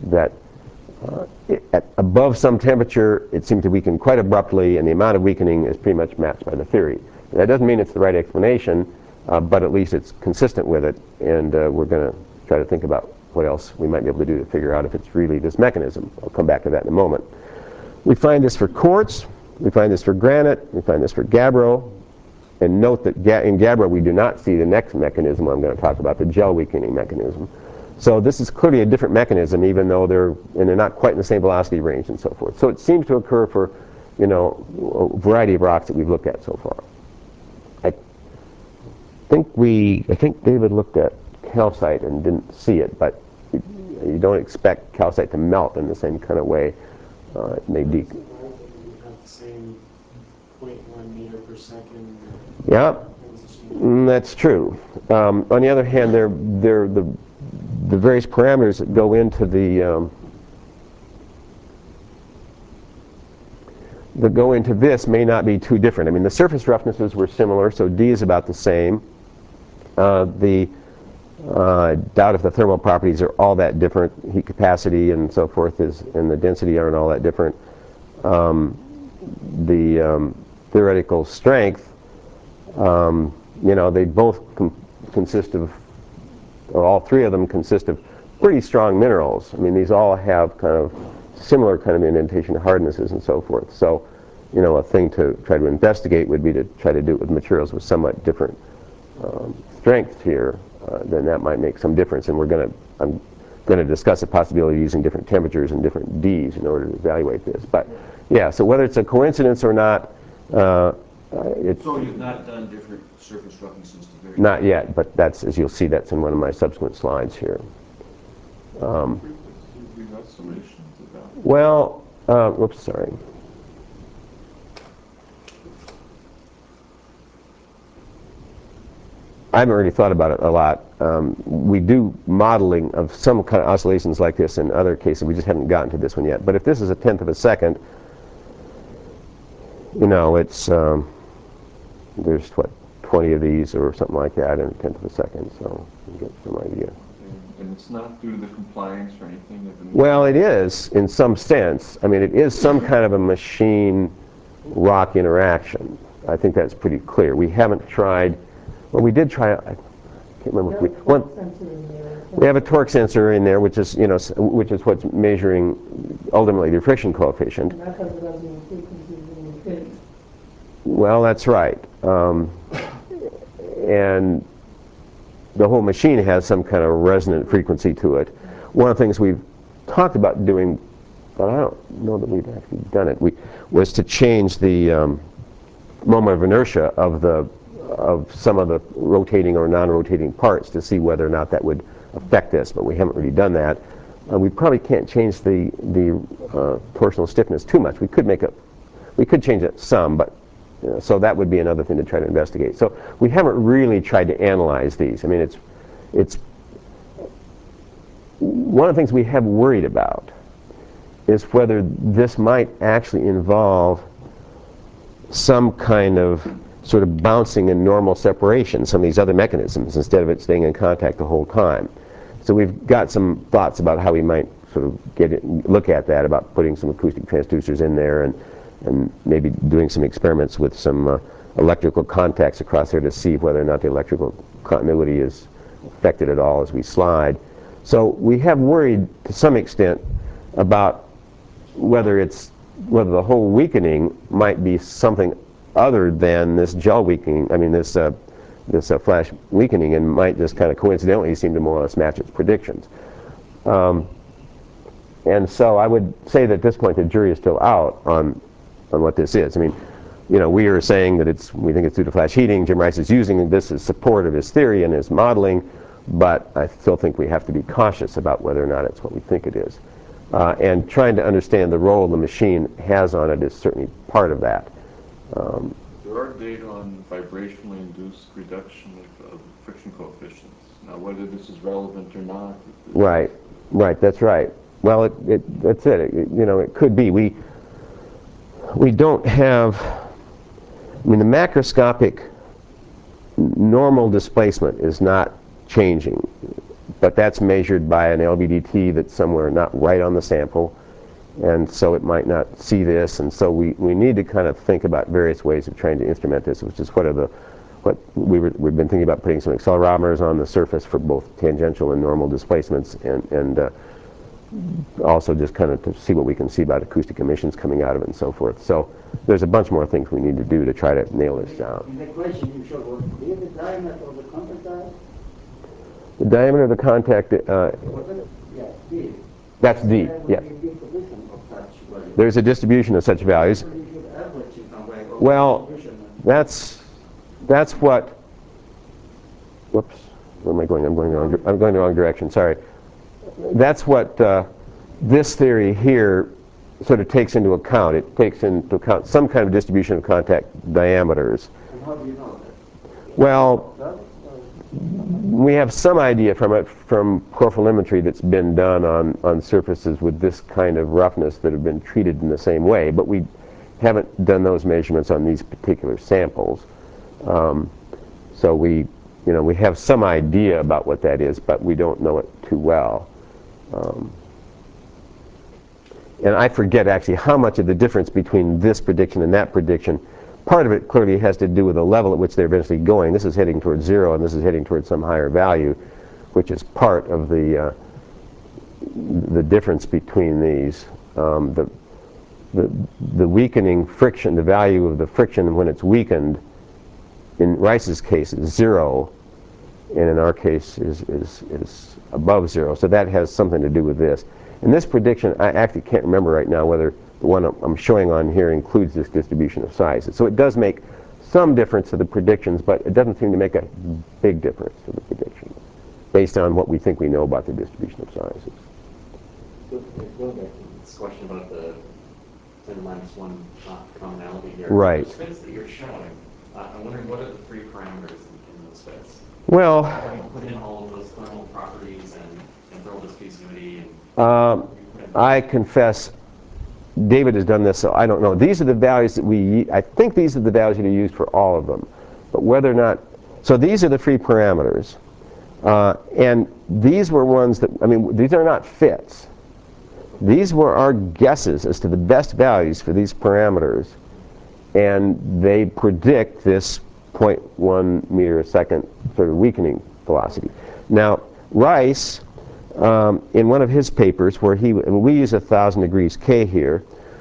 at above some temperature it seemed to weaken quite abruptly, and the amount of weakening is pretty much matched by the theory. That doesn't mean it's the right explanation, but at least it's consistent with it, and we're going to try to think about what else we might be able to do to figure out if it's really this mechanism. I'll come back to that in a moment. We find this for quartz, we find this for granite, we find this for gabbro, and note that in gabbro we do not see the next mechanism I'm going to talk about, the gel weakening mechanism. So this is clearly a different mechanism, even though they're not quite in the same velocity range and so forth. So it seems to occur for, you know, a variety of rocks that we've looked at so far. I think David looked at calcite and didn't see it, but you don't expect calcite to melt in the same kind of way. It may be. You have the same 0.1 meter per second. Yeah, that's true. On the other hand, the various parameters that go into this may not be too different. I mean, the surface roughnesses were similar, so D is about the same. Doubt if the thermal properties are all that different. Heat capacity and so forth and the density aren't all that different. The theoretical strength, you know, they both consist of, or all three of them consist of pretty strong minerals. I mean, these all have kind of similar kind of indentation hardnesses and so forth. So, you know, a thing to try to investigate would be to try to do it with materials with somewhat different strength here. Then that might make some difference. And I'm going to discuss the possibility of using different temperatures and different Ds in order to evaluate this. But yeah, so whether it's a coincidence or not, So you've not done different surface roughnesses to vary? Not yet, but that's, as you'll see, that's in one of my subsequent slides here. Well, whoops, sorry. I haven't really thought about it a lot. We do modeling of some kind of oscillations like this in other cases. We just haven't gotten to this one yet. But if this is 1/10 of a second, you know, it's there's what, 20 of these or something like that in 1/10 of a second. So you get some idea. And it's not due to the compliance or anything of the... Well, it is in some sense. I mean, it is some kind of a machine-rock interaction. I think that's pretty clear. We haven't tried. Well, we did try. I can't remember. We have a torque sensor in there, which is, you know, which is what's measuring ultimately the friction coefficient. And that has resonant frequencies in the pit. Well, that's right. And the whole machine has some kind of resonant frequency to it. One of the things we've talked about doing, but I don't know that we've actually done it, was to change the moment of inertia of some of the rotating or non-rotating parts to see whether or not that would affect this, but we haven't really done that. We probably can't change the torsional stiffness too much. We could change it some, but so that would be another thing to try to investigate. So we haven't really tried to analyze these. I mean, it's one of the things we have worried about is whether this might actually involve some kind of sort of bouncing and normal separation, some of these other mechanisms, instead of it staying in contact the whole time. So we've got some thoughts about how we might sort of look at that, about putting some acoustic transducers in there and maybe doing some experiments with some electrical contacts across there to see whether or not the electrical continuity is affected at all as we slide. So we have worried to some extent about whether the whole weakening might be something other than this gel weakening, I mean this flash weakening, and might just kind of coincidentally seem to more or less match its predictions. And so I would say that at this point the jury is still out on what this is. I mean, you know, we are saying that we think it's due to flash heating. Jim Rice is using this as support of his theory and his modeling, but I still think we have to be cautious about whether or not it's what we think it is. And trying to understand the role the machine has on it is certainly part of that. There are data on vibrationally induced reduction of friction coefficients. Now, whether this is relevant or not. Right, that's right. Well, that's it. You know, it could be. We don't have, I mean, the macroscopic normal displacement is not changing, but that's measured by an LVDT that's somewhere not right on the sample, and so it might not see this, and so we need to kind of think about various ways of trying to instrument this, which is we've been thinking about putting some accelerometers on the surface for both tangential and normal displacements, and also just kind of to see what we can see about acoustic emissions coming out of it and so forth. So there's a bunch more things we need to do to try to nail this down. In the question you showed, was the diameter of the contact die? The diameter of the contact, Was it? Yeah, D. that's D, That would yes. be a distribution of such value. There's a distribution of such values. So you should average it somewhere, or Well, distribution. that's what, whoops, where am I going? I'm going the wrong direction, sorry. That's what this theory here sort of takes into account. It takes into account some kind of distribution of contact diameters. And how do you know that? Well, That? we have some idea from it from porphyrometry that's been done on surfaces with this kind of roughness that have been treated in the same way, but we haven't done those measurements on these particular samples. So we have some idea about what that is, but we don't know it too well. And I forget actually how much of the difference between this prediction and that prediction. Part of it clearly has to do with the level at which they're eventually going. This is heading towards 0, and this is heading towards some higher value, which is part of the difference between these. The weakening friction, the value of the friction when it's weakened, in Rice's case is 0, and in our case is above 0. So that has something to do with this. In this prediction, I actually can't remember right now whether the one I'm showing on here includes this distribution of sizes. So it does make some difference to the predictions, but it doesn't seem to make a big difference to the predictions based on what we think we know about the distribution of sizes. Going back to this question about the 10⁻⁻1 commonality here. Right. The fits that you're showing, I'm wondering what are the three parameters in those fits? Well, Put in all of those thermal properties and thermal diffusivity. I confess, David has done this, so I don't know. These are the values that I think these are the values that are used for all of them. But whether or not, so these are the free parameters. And these were ones that, I mean, these are not fits. These were our guesses as to the best values for these parameters. And they predict this 0.1 meter a second sort of weakening velocity. Now, Rice, in one of his papers, where we use 1,000 degrees K here,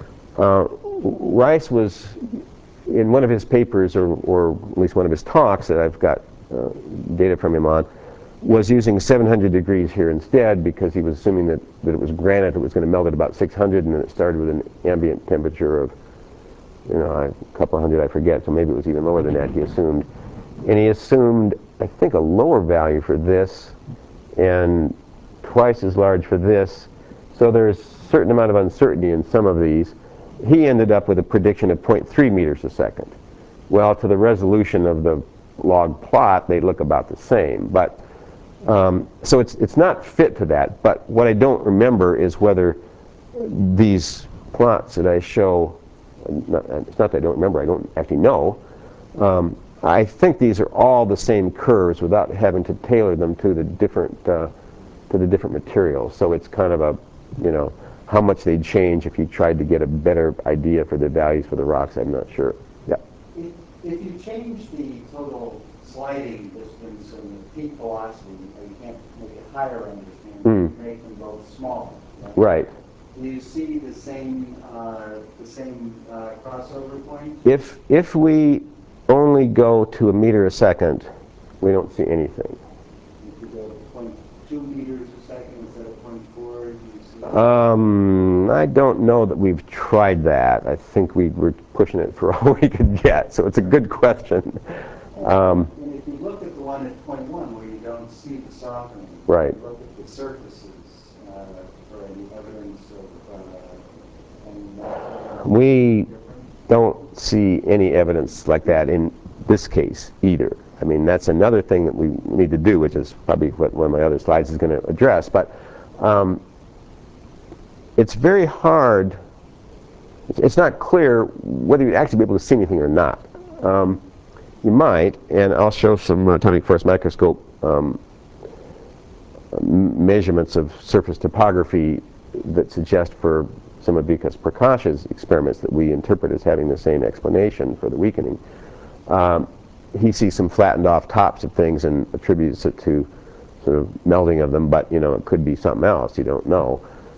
Rice was, in one of his papers, or at least one of his talks that I've got data from him on, was using 700 degrees here instead because he was assuming that it was granite that was going to melt at about 600, and then it started with an ambient temperature of, a couple hundred, I forget, so maybe it was even lower than that, he assumed. And he assumed, I think, a lower value for this and twice as large for this. So there's a certain amount of uncertainty in some of these. He ended up with a prediction of 0.3 meters a second. Well, to the resolution of the log plot, they look about the same. But so it's not fit to that. But what I don't remember is whether these plots that I show, it's not that I don't remember, I don't actually know. I think these are all the same curves without having to tailor them to the different materials. So it's kind of a, how much they'd change if you tried to get a better idea for the values for the rocks. I'm not sure. Yeah. If you change the total sliding distance and the peak velocity, you can't make it higher, I understand. You make them both smaller. Right. Do you see the same crossover point? If we only go to a meter a second, we don't see anything. If you go 0.2 meters a second instead of 0.4, do you see I don't know that we've tried that. I think we were pushing it for all we could get, so it's a good question. And if you look at the one at 21 where you don't see the softening, Right. look at the surfaces for any evidence of any We difference. don't see any evidence like that in this case either. I mean, that's another thing that we need to do, which is probably what one of my other slides is going to address. But it's very hard. It's not clear whether you'd actually be able to see anything or not. You might, and I'll show some atomic force microscope measurements of surface topography that suggest for some of Vikas Prakash's experiments that we interpret as having the same explanation for the weakening. He sees some flattened off tops of things and attributes it to sort of melding of them, but you know, it could be something else, you don't know.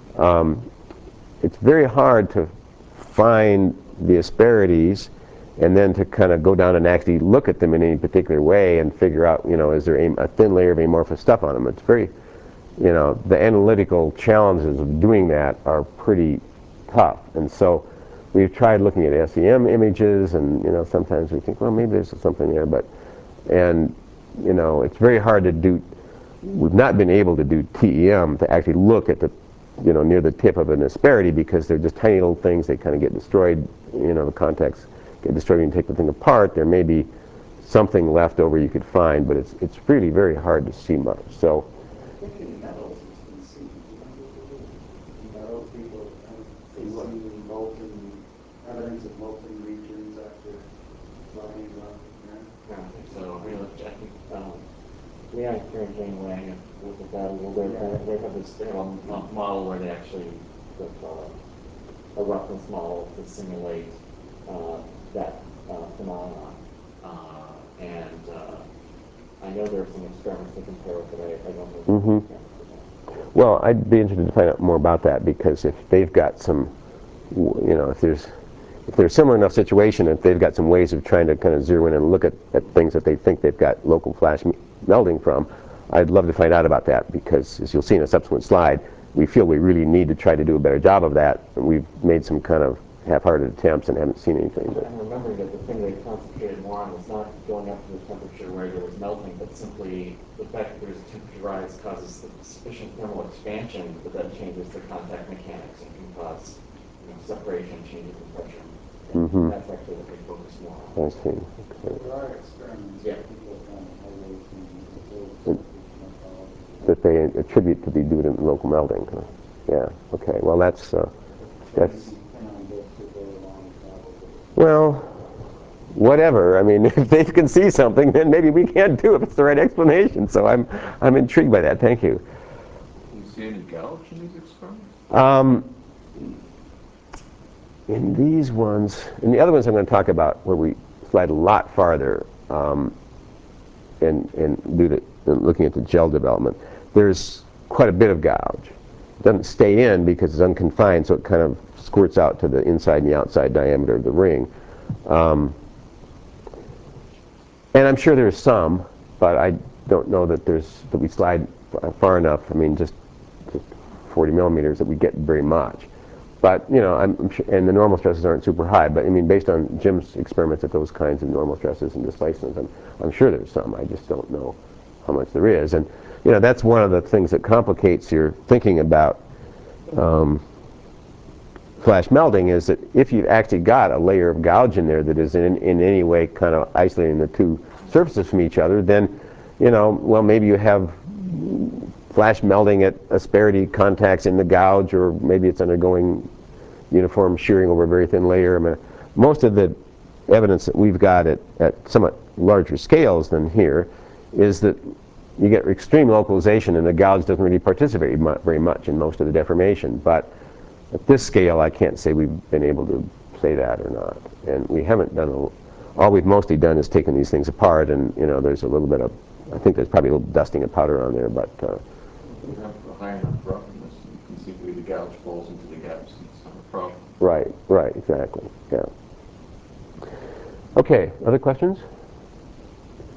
It's very hard to find the asperities and then to kind of go down and actually look at them in any particular way and figure out, you know, is there a thin layer of amorphous stuff on them. It's very, you know, the analytical challenges of doing that are pretty tough. And so we've tried looking at SEM images, and you know, sometimes we think, well, maybe there's something there, but, and you know, it's very hard to do. We've not been able to do TEM to actually look at the, you know, near the tip of an asperity, because they're just tiny little things. They kind of get destroyed, you know, the contacts get destroyed when you take the thing apart. There may be something left over you could find, but it's really very hard to see much. So. I think in metals it's been seen. In metals, people have seen molten, evidence of molten regions after sliding around. Yeah, I think so. I mean, I think Leon Kerr and Jane Wang have looked at that a little bit. They have this model where they actually put a reference model to simulate that phenomenon. And I know there are some experiments to compare with, but I don't know. Mm-hmm. Well, I'd be interested to find out more about that, because if they've got some, you know, if there's a similar enough situation, if they've got some ways of trying to kind of zero in and look at things that they think they've got local flash melding from, I'd love to find out about that, because as you'll see in a subsequent slide, we feel we really need to try to do a better job of that. And we've made some kind of half-hearted attempts and haven't seen anything. I'm remembering that the thing they concentrated more on was not going up to the temperature where there was melting, but simply the fact that there's a temperature rise causes sufficient thermal expansion that that changes the contact mechanics and can cause, you know, separation, changes in pressure. Mm-hmm. That's actually what they focus more on. I see. Okay. There are experiments Yeah. that people have done highways and That they attribute to be due to local melding. Yeah. Okay. Well, that's. Well, whatever. I mean, if they can see something, then maybe we can too, if it's the right explanation. So I'm intrigued by that. Thank you. Do you see any gouge in these experiments? In these ones, in the other ones I'm going to talk about, where we slide a lot farther and looking at the gel development, there's quite a bit of gouge. It doesn't stay in because it's unconfined, so it kind of squirts out to the inside and the outside diameter of the ring. And I'm sure there's some, but I don't know that we slide far enough. I mean, just 40 millimeters that we get very much. But you know, I'm sure, and the normal stresses aren't super high. But I mean, based on Jim's experiments at those kinds of normal stresses and displacements, I'm sure there's some. I just don't know how much there is. And you know, that's one of the things that complicates your thinking about flash melding, is that if you've actually got a layer of gouge in there that is in any way kind of isolating the two surfaces from each other, then, you know, well, maybe you have flash melding at asperity contacts in the gouge, or maybe it's undergoing uniform shearing over a very thin layer. I mean, most of the evidence that we've got at somewhat larger scales than here is that you get extreme localization and the gouge doesn't really participate very much in most of the deformation. But at this scale, I can't say we've been able to say that or not. And we haven't done, all we've mostly done is taken these things apart, and you know, there's a little bit of, I think there's probably a little dusting of powder on there, but You have a high enough roughness, you can see where the gouge falls into the gaps, and it's not a problem. right, exactly, yeah. Okay, other questions?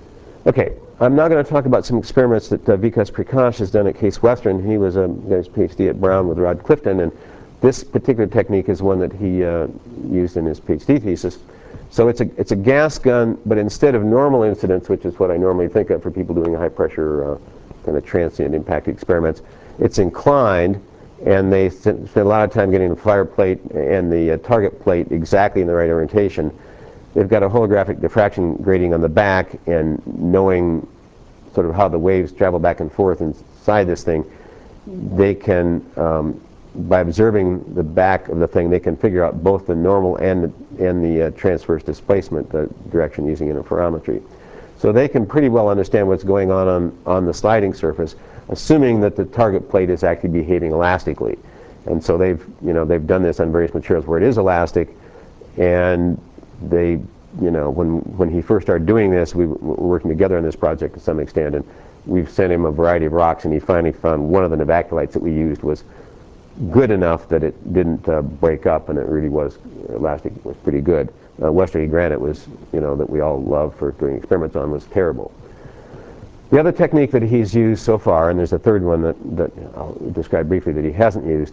Okay, I'm now going to talk about some experiments that Vikas Prakash has done at Case Western. He was a guy's PhD at Brown with Rod Clifton, and this particular technique is one that he used in his PhD thesis. So it's a gas gun, but instead of normal incidence, which is what I normally think of for people doing high pressure kind of transient impact experiments, it's inclined, and they spend a lot of time getting the fire plate and the target plate exactly in the right orientation. They've got a holographic diffraction grating on the back, and knowing sort of how the waves travel back and forth inside this thing, they can, by observing the back of the thing, they can figure out both the normal and the transverse displacement direction using interferometry. So they can pretty well understand what's going on the sliding surface, assuming that the target plate is actually behaving elastically. And so they've done this on various materials where it is elastic, and they, when he first started doing this, we were working together on this project to some extent, and we've sent him a variety of rocks, and he finally found one of the novaculites that we used was good enough that it didn't break up, and it really was elastic, was pretty good. Westerly granite was, that we all love for doing experiments on, was terrible. The other technique that he's used so far, and there's a third one that I'll describe briefly that he hasn't used,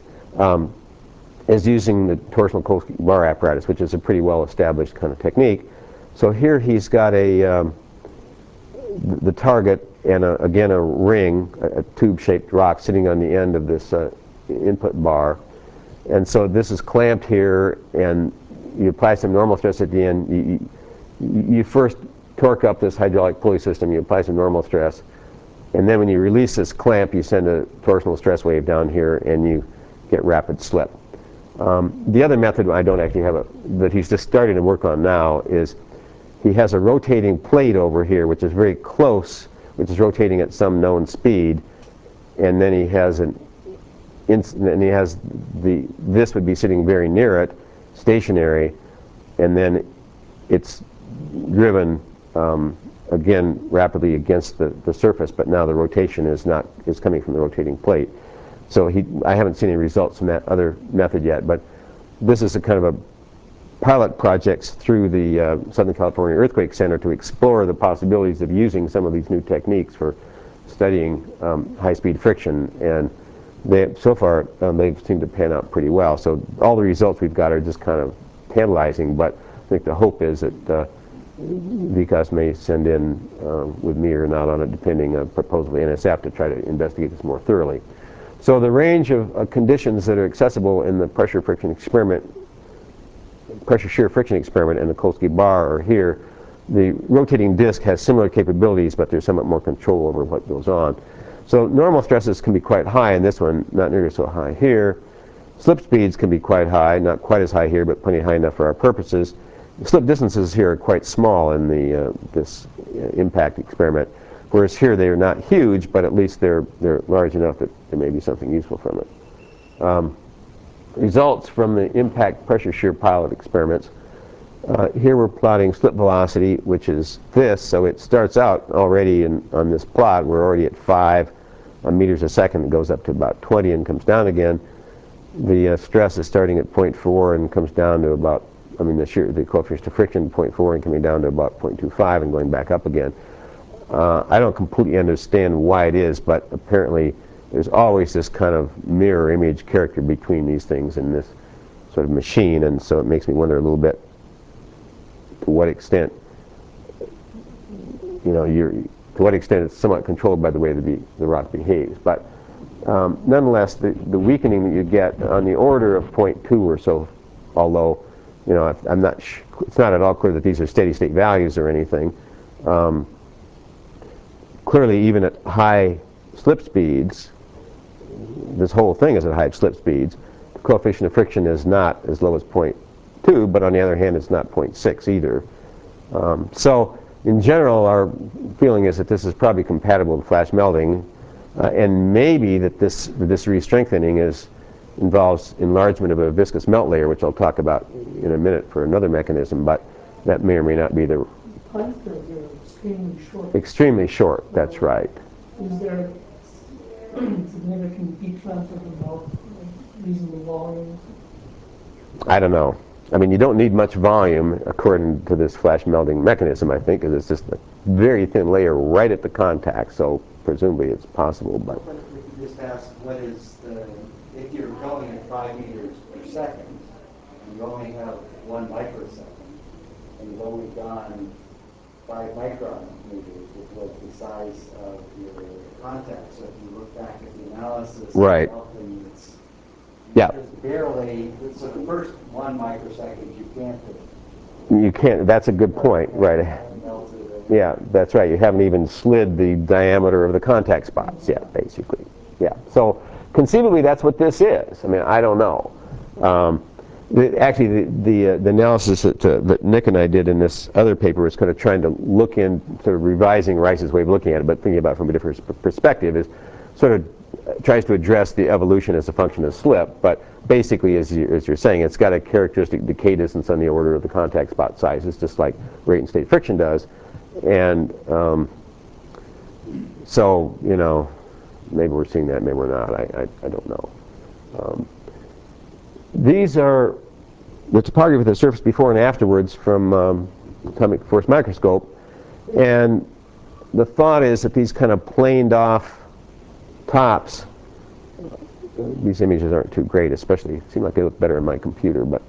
is using the torsional Kolsky bar apparatus, which is a pretty well-established kind of technique. So here he's got the target and again a ring, a tube-shaped rock sitting on the end of this input bar, and so this is clamped here, and you apply some normal stress at the end. You first torque up this hydraulic pulley system, you apply some normal stress, and then when you release this clamp, you send a torsional stress wave down here, and you get rapid slip. The other method I don't actually have that he's just starting to work on now is he has a rotating plate over here, which is very close, which is rotating at some known speed, and then he has this would be sitting very near it, stationary, and then it's driven again rapidly against the surface, but now the rotation is coming from the rotating plate. So I haven't seen any results from that other method yet, but this is a kind of a pilot projects through the Southern California Earthquake Center to explore the possibilities of using some of these new techniques for studying high-speed friction, and so far they've seemed to pan out pretty well. So all the results we've got are just kind of tantalizing, but I think the hope is that Vikas may send in with me or not on it, depending on proposal to NSF, to try to investigate this more thoroughly. So the range of conditions that are accessible in the pressure shear friction experiment and the Kolsky bar are here. The rotating disc has similar capabilities, but there's somewhat more control over what goes on. So normal stresses can be quite high in this one, not nearly so high here. Slip speeds can be quite high, not quite as high here, but plenty high enough for our purposes. The slip distances here are quite small in this impact experiment, whereas here they are not huge, but at least they're large enough that there may be something useful from it. Results from the impact pressure shear pilot experiments. Here we're plotting slip velocity, which is this, so it starts out already on this plot. We're already at 5 meters a second. It goes up to about 20 and comes down again. The stress is starting at 0.4 and comes down to about, the coefficient of friction 0.4 and coming down to about 0.25 and going back up again. I don't completely understand why it is, but apparently there's always this kind of mirror image character between these things in this sort of machine, and so it makes me wonder a little bit to what extent, it's somewhat controlled by the way the rock behaves. But nonetheless, the weakening that you get on the order of 0.2 or so, although I'm not it's not at all clear that these are steady state values or anything. Clearly, even at high slip speeds, this whole thing is at high slip speeds, the coefficient of friction is not as low as 0.2, but on the other hand, it's not 0.6 either. So in general, our feeling is that this is probably compatible with flash melting, and maybe that this re-strengthening involves enlargement of a viscous melt layer, which I'll talk about in a minute for another mechanism, but that may or may not be the... Time scales are extremely short. Extremely short, that's right. Is there significant heat transfer from reasonable volumes? I don't know. I mean, you don't need much volume according to this flash melting mechanism, I think, because it's just a very thin layer right at the contact, so presumably it's possible. But Well, we could just ask, what is the, if you're going at 5 meters per second, and you only have 1 microsecond, and you've only gone 5 micron meters, which was the size of your contact. So if you look back at the analysis, Right. melting, it's yeah, just barely, so the first 1 microsecond you can't do. you can't. That's a good point, right? Melted it. Yeah, that's right. You haven't even slid the diameter of the contact spots yet, basically. Yeah. So conceivably, that's what this is. I mean, I don't know. Actually, the analysis that Nick and I did in this other paper was kind of trying to look in, sort of revising Rice's way of looking at it, but thinking about it from a different perspective, is sort of tries to address the evolution as a function of slip, but basically, as you're saying, it's got a characteristic decay distance on the order of the contact spot sizes, just like rate and state friction does. And so, you know, maybe we're seeing that, maybe we're not. I don't know. These are the topography of the surface before and afterwards from atomic force microscope. And the thought is that these kind of planed off tops, these images aren't too great, especially, seem like they look better in my computer, but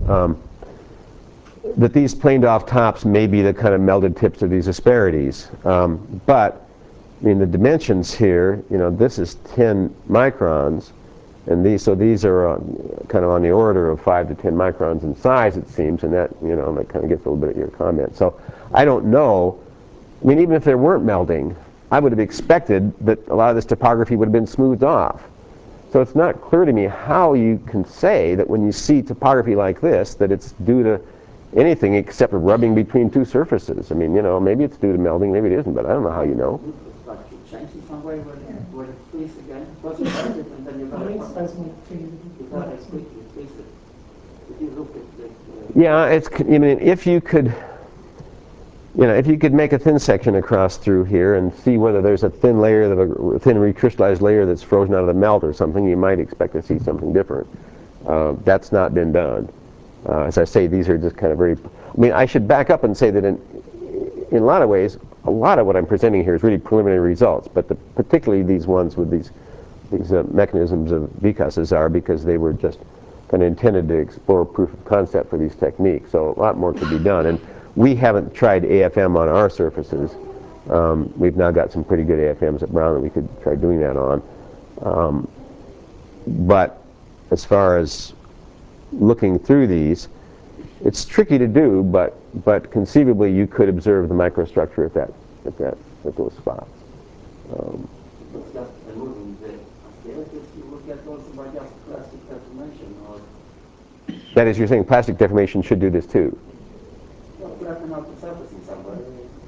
that these planed off tops may be the kind of melded tips of these asperities. But, I mean, the dimensions here, you know, this is 10 microns, and these are kind of on the order of 5 to 10 microns in size, it seems, and that, you know, that kind of gets a little bit at your comment. So I don't know. I mean, even if there weren't melding, I would have expected that a lot of this topography would have been smoothed off. So it's not clear to me how you can say that when you see topography like this, that it's due to anything except rubbing between two surfaces. I mean, you know, maybe it's due to melding, maybe it isn't, but I don't know how you know. Like to change in some way where it freeze again. Because you melt it and then you gotta Links doesn't change. you gotta freeze it. If you look at the Yeah, it's, I mean, if you could, you know, if you could make a thin section across through here and see whether there's a thin layer, a thin recrystallized layer that's frozen out of the melt or something, you might expect to see something different. That's not been done. As I say, these are just kind of very, I mean, I should back up and say that in a lot of ways, a lot of what I'm presenting here is really preliminary results, but particularly these ones with these mechanisms of VCASs are because they were just kind of intended to explore proof of concept for these techniques. So a lot more could be done. And we haven't tried AFM on our surfaces. We've now got some pretty good AFMs at Brown that we could try doing that on. But as far as looking through these, it's tricky to do, but conceivably you could observe the microstructure at those spots. it's just removing the asperities, you look at those by just plastic deformation or That is, you're saying plastic deformation should do this too? flatten out the surface in some way.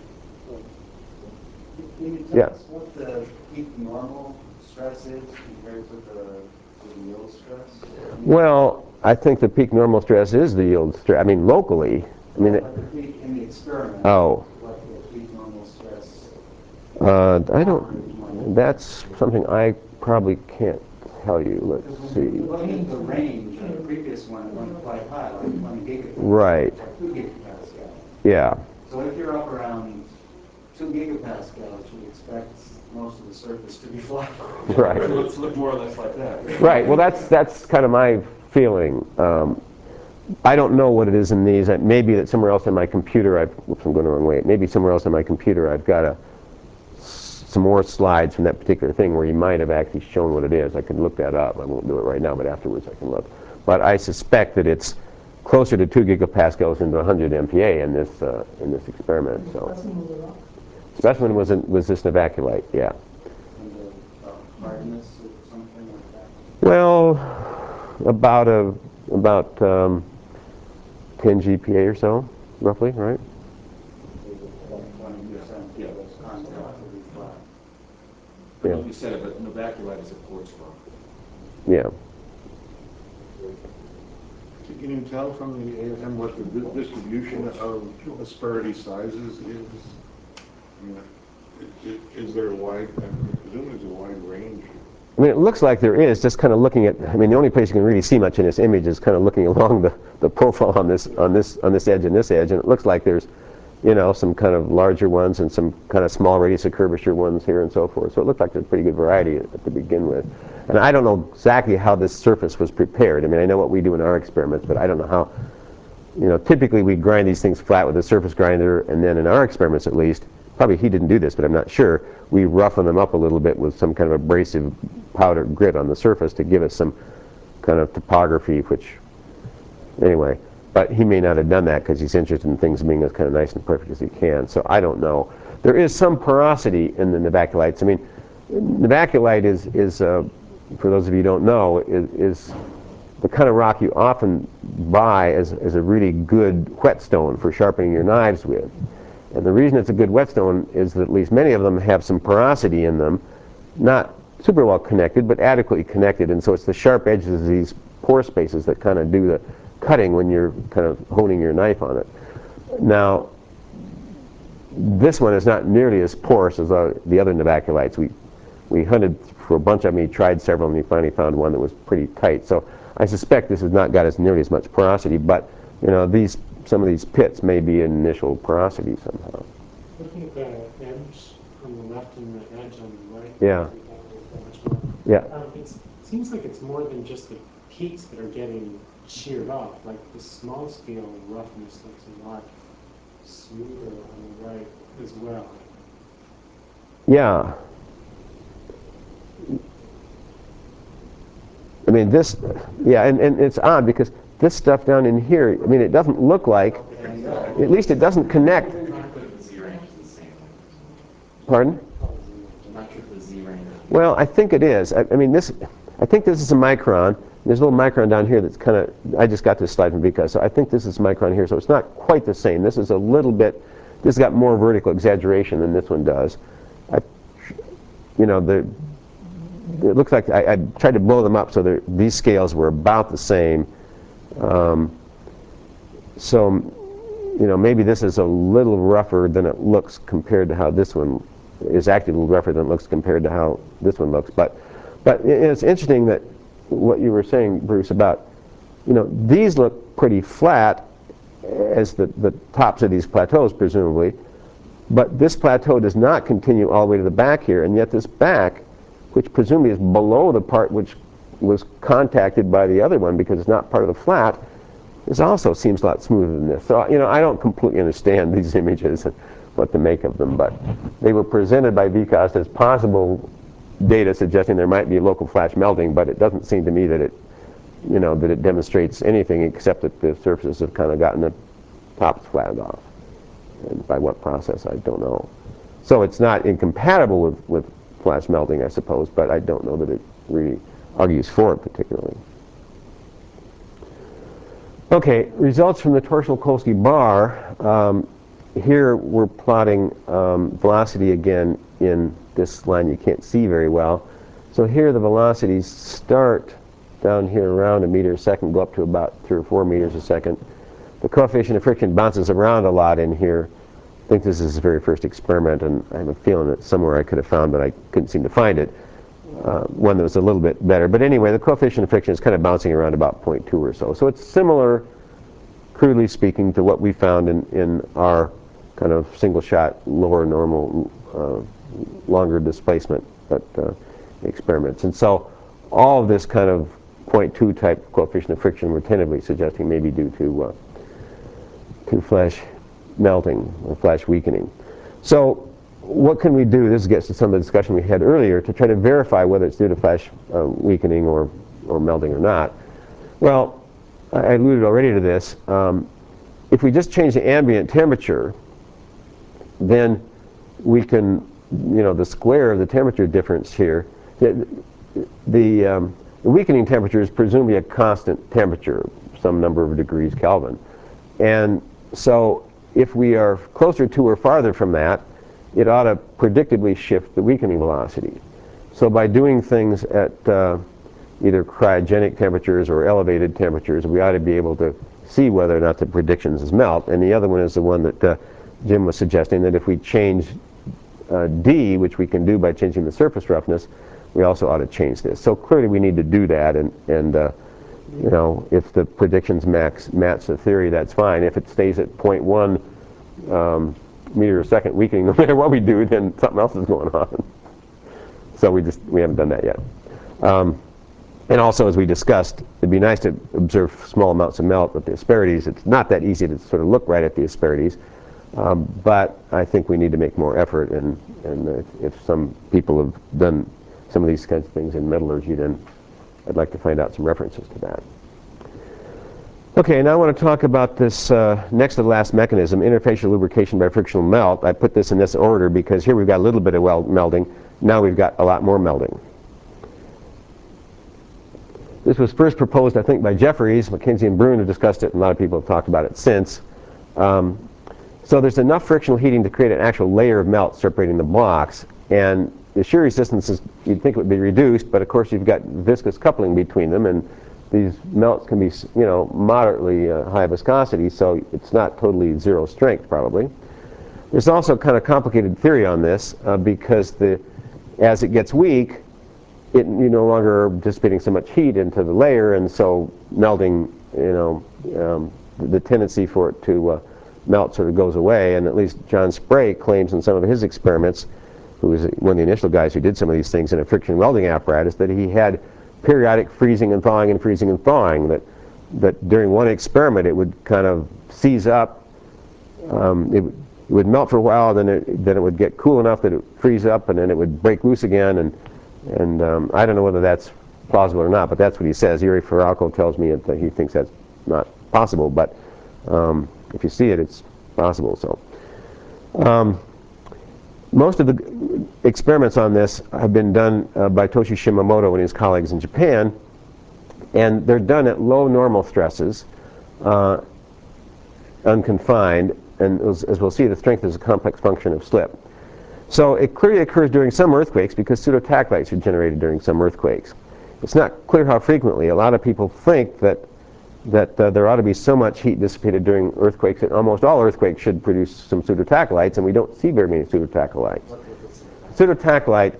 Can you tell Yeah. us what the peak normal stress is compared to the yield stress? Well, I think the peak normal stress is the yield stress. I mean, locally. I mean, Like the peak in the experiment. oh. What the peak normal stress? I don't. That's something I probably can't tell you. Let's see. Looking at the range on the previous one, it went quite high, like 20 gigapascal. Right. Or 2 gigapascal. Yeah. So if you're up around 2 gigapascals, you'd expect most of the surface to be flat. Right. It looks more or less like that. Right. Well, that's kind of my feeling. I don't know what it is in these. Maybe that somewhere else in my computer, whoops, I'm going the wrong way. Maybe somewhere else in my computer I've got some more slides from that particular thing where you might have actually shown what it is. I can look that up. I won't do it right now, but afterwards I can look. But I suspect that it's closer to 2 gigapascals into 100 MPa in this experiment. So Specimen was a rock. specimen was this novaculite, yeah. And the hardness or something like that. Well, about 10 GPa or so, roughly, right? 20% Yeah. of those contacts will be flat. But Yeah. like you said, but novaculite is a quartz rock. Yeah. Can you tell from the AFM what the distribution of asperity sizes is? I mean, is there a wide, I presume there's a wide range I mean, it looks like there is, just kind of looking at, I mean, the only place you can really see much in this image is kind of looking along the profile on this edge and this edge, and it looks like there's, you know, some kind of larger ones and some kind of small radius of curvature ones here and so forth. So it looked like there's a pretty good variety to begin with. And I don't know exactly how this surface was prepared. I mean, I know what we do in our experiments, but I don't know how, you know, typically we grind these things flat with a surface grinder, and then in our experiments at least, probably he didn't do this, but I'm not sure, we roughen them up a little bit with some kind of abrasive powdered grit on the surface to give us some kind of topography, which, anyway. But he may not have done that because he's interested in things being as kind of nice and perfect as he can. So I don't know. There is some porosity in the novaculites. I mean, novaculite is for those of you who don't know, is the kind of rock you often buy as a really good whetstone for sharpening your knives with. And the reason it's a good whetstone is that at least many of them have some porosity in them, not super well connected, but adequately connected. And so it's the sharp edges of these pore spaces that kind of do the cutting when you're kind of honing your knife on it. Now, this one is not nearly as porous as the other novaculites. We hunted for a bunch of them. He tried several, and he finally found one that was pretty tight. So I suspect this has not got as nearly as much porosity, but you know, some of these pits may be in initial porosity somehow. Looking at the edge on the left and the edge on the right. Yeah. Yeah. It seems like it's more than just the peaks that are getting sheared off. Like the small scale roughness looks a lot smoother on the right as well. Yeah. I mean, this, yeah, and it's odd because this stuff down in here, I mean, it doesn't look like, at least it doesn't connect. Pardon? Well, I think it is. I mean, I think this is a micron. There's a little micron down here that's kind of, I just got this slide from Vika, so I think this is micron here, so it's not quite the same. This is a little bit, this has got more vertical exaggeration than this one does. You know, it looks like I tried to blow them up so these scales were about the same. So, you know, maybe this is a little rougher than it looks compared to how this one is actually a little rougher than it looks compared to how this one looks. But it's interesting that what you were saying, Bruce, about, you know, these look pretty flat as the tops of these plateaus, presumably. But this plateau does not continue all the way to the back here, and yet this back, which presumably is below the part which was contacted by the other one because it's not part of the flat, this also seems a lot smoother than this. So, you know, I don't completely understand these images and what to make of them, but they were presented by Vikas as possible data suggesting there might be local flash melting, but it doesn't seem to me that it, you know, that it demonstrates anything except that the surfaces have kind of gotten the tops flattened off. And by what process, I don't know. So it's not incompatible with flash melting, I suppose, but I don't know that it really argues for it particularly. Okay, results from the Torshall-Kolsky bar. Here we're plotting velocity again in this line you can't see very well. So here the velocities start down here around a meter a second, go up to about 3 or 4 meters a second. The coefficient of friction bounces around a lot in here. I think this is the very first experiment, and I have a feeling that somewhere I could have found, but I couldn't seem to find it. One that was a little bit better. But anyway, the coefficient of friction is kind of bouncing around about 0.2 or so. So it's similar, crudely speaking, to what we found in our kind of single-shot, lower normal, longer displacement experiments. And so all of this kind of 0.2 type coefficient of friction we're tentatively suggesting may be due to flash melting or flash weakening. So what can we do? This gets to some of the discussion we had earlier to try to verify whether it's due to flash weakening or melting or not. Well, I alluded already to this. If we just change the ambient temperature, then we can, you know, the square of the temperature difference here, the weakening temperature is presumably a constant temperature, some number of degrees Kelvin. And so if we are closer to or farther from that, it ought to predictably shift the weakening velocity. So by doing things at either cryogenic temperatures or elevated temperatures, we ought to be able to see whether or not the predictions is melt. And the other one is the one that Jim was suggesting, that if we change D, which we can do by changing the surface roughness, we also ought to change this. So clearly we need to do that, and you know, if the predictions match the theory, that's fine. If it stays at 0.1 meter a second weakening, no matter what we do, then something else is going on. So we haven't done that yet. And also, as we discussed, it'd be nice to observe small amounts of melt with the asperities. It's not that easy to sort of look right at the asperities, but I think we need to make more effort. And if some people have done some of these kinds of things in metallurgy, then I'd like to find out some references to that. Okay, now I want to talk about this next to the last mechanism, interfacial lubrication by frictional melt. I put this in this order because here we've got a little bit of melding. Now we've got a lot more melding. This was first proposed, I think, by Jeffries. McKinsey and Brune have discussed it, and a lot of people have talked about it since. So there's enough frictional heating to create an actual layer of melt separating the blocks, and the shear resistance you'd think it would be reduced, but of course you've got viscous coupling between them, and these melts can be, you know, moderately high viscosity, so it's not totally zero strength probably. There's also kind of complicated theory on this because as it gets weak, you no longer are dissipating so much heat into the layer, and so melting, you know, the tendency for it to melt sort of goes away. And at least John Sprague claims in some of his experiments, who was one of the initial guys who did some of these things in a friction welding apparatus, that he had periodic freezing and thawing and freezing and thawing, that during one experiment it would kind of seize up, it would melt for a while, then it would get cool enough that it would freeze up, and then it would break loose again, and I don't know whether that's plausible or not, but that's what he says. Yuri Faralko tells me that he thinks that's not possible, but if you see it, it's possible. So most of the experiments on this have been done by Toshi Shimamoto and his colleagues in Japan, and they're done at low normal stresses, unconfined, and as we'll see, the strength is a complex function of slip. So it clearly occurs during some earthquakes because pseudotachlites are generated during some earthquakes. It's not clear how frequently. A lot of people think that there ought to be so much heat dissipated during earthquakes that almost all earthquakes should produce some pseudotachlites, and we don't see very many pseudotachylites. Pseudotachlite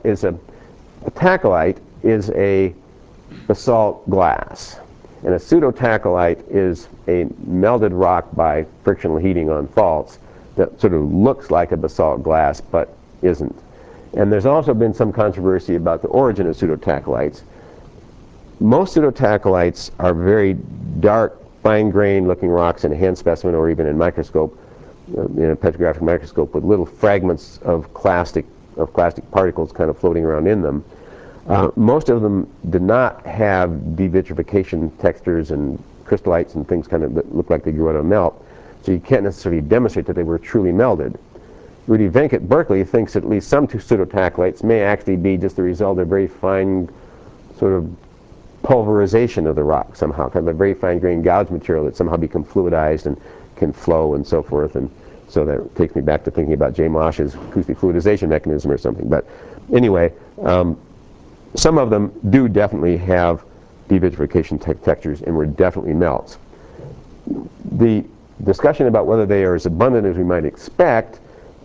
is a basalt glass, and a pseudotachlite is a melded rock by frictional heating on faults that sort of looks like a basalt glass but isn't. And there's also been some controversy about the origin of pseudotachlites. Most pseudotachlites are very dark, fine-grained looking rocks in a hand specimen or even in microscope, in a petrographic microscope, with little fragments of plastic particles kind of floating around in them. Most of them do not have devitrification textures and crystallites and things kind of that look like they grew out of melt, so you can't necessarily demonstrate that they were truly melded. Rudy Venk at Berkeley thinks at least some pseudotachlites may actually be just the result of very fine sort of pulverization of the rock somehow, kind of a very fine-grained gouge material that somehow become fluidized and can flow and so forth. And so that takes me back to thinking about J. Mosh's acoustic fluidization mechanism or something. But anyway, some of them do definitely have devitrification textures and were definitely melts. The discussion about whether they are as abundant as we might expect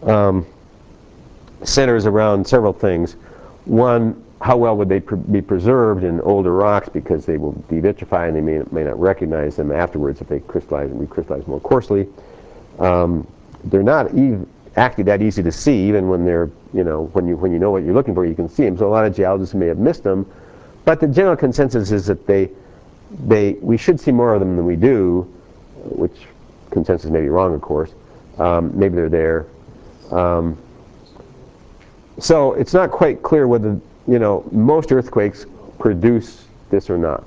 centers around several things. One, how well would they be preserved in older rocks, because they will devitrify and they may not recognize them afterwards if they crystallize and recrystallize more coarsely. They're not actually that easy to see, even when they're, you know, when you know what you're looking for, you can see them. So a lot of geologists may have missed them, but the general consensus is that we should see more of them than we do, which consensus may be wrong, of course. Maybe they're there. So it's not quite clear whether, you know, most earthquakes produce this or not.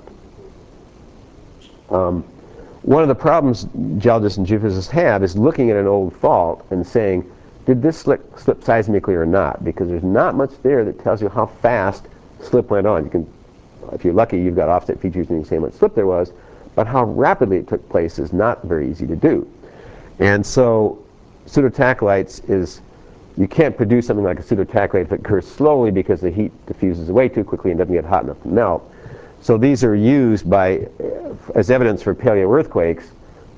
One of the problems geologists and geophysicists have is looking at an old fault and saying, did this slip seismically or not? Because there's not much there that tells you how fast slip went on. You can, if you're lucky, you've got offset features and you can say how much slip there was, but how rapidly it took place is not very easy to do. And so pseudotachlites is, you can't produce something like a pseudotachlite if it occurs slowly because the heat diffuses away too quickly and doesn't get hot enough to melt. So these are used as evidence for paleo earthquakes,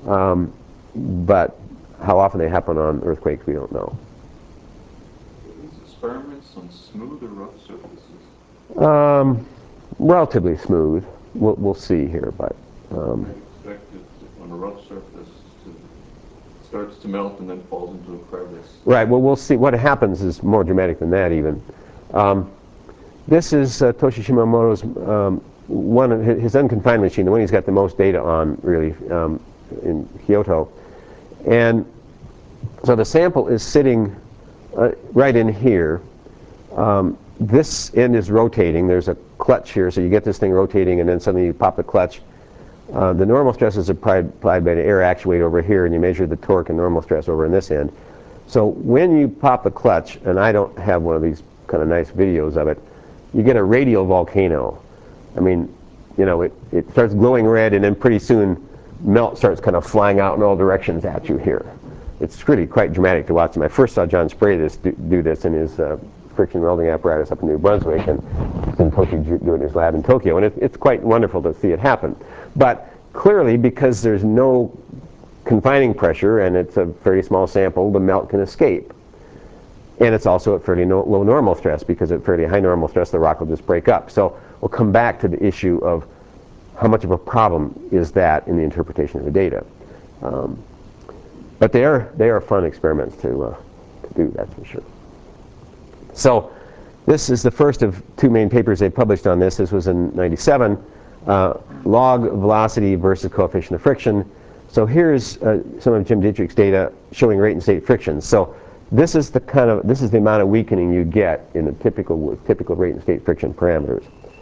but how often they happen on earthquakes we don't know. Are these experiments on smooth or rough surfaces? Relatively smooth. We'll see here, but I expect it on a rough surface to starts to melt and then falls into a crevice. right. Well, we'll see. What happens is more dramatic than that even. This is Toshi Shimamoto's one of his unconfined machine, the one he's got the most data on, really, in Kyoto. And so the sample is sitting right in here. This end is rotating. There's a clutch here, so you get this thing rotating, and then suddenly you pop the clutch. The normal stress is applied by the air actuator over here, and you measure the torque and normal stress over in this end. So when you pop the clutch, and I don't have one of these kind of nice videos of it, you get a radial volcano. I mean, you know, it starts glowing red, and then pretty soon melt starts kind of flying out in all directions at you here. It's really quite dramatic to watch. And I first saw John Spray do this in his friction welding apparatus up in New Brunswick, and then Toshi do it in his lab in Tokyo. And it's quite wonderful to see it happen. But clearly, because there's no confining pressure and it's a very small sample, the melt can escape. And it's also at fairly low normal stress, because at fairly high normal stress, the rock will just break up. So we'll come back to the issue of how much of a problem is that in the interpretation of the data. But they are fun experiments to do, that's for sure. So this is the first of two main papers they published on this. This was in '97, log velocity versus coefficient of friction. So here's some of Jim Dietrich's data showing rate and state friction. So this is the amount of weakening you get in a typical rate and state friction parameters.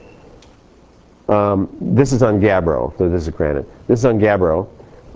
This is on Gabbro, so this is granite. This is on Gabbro.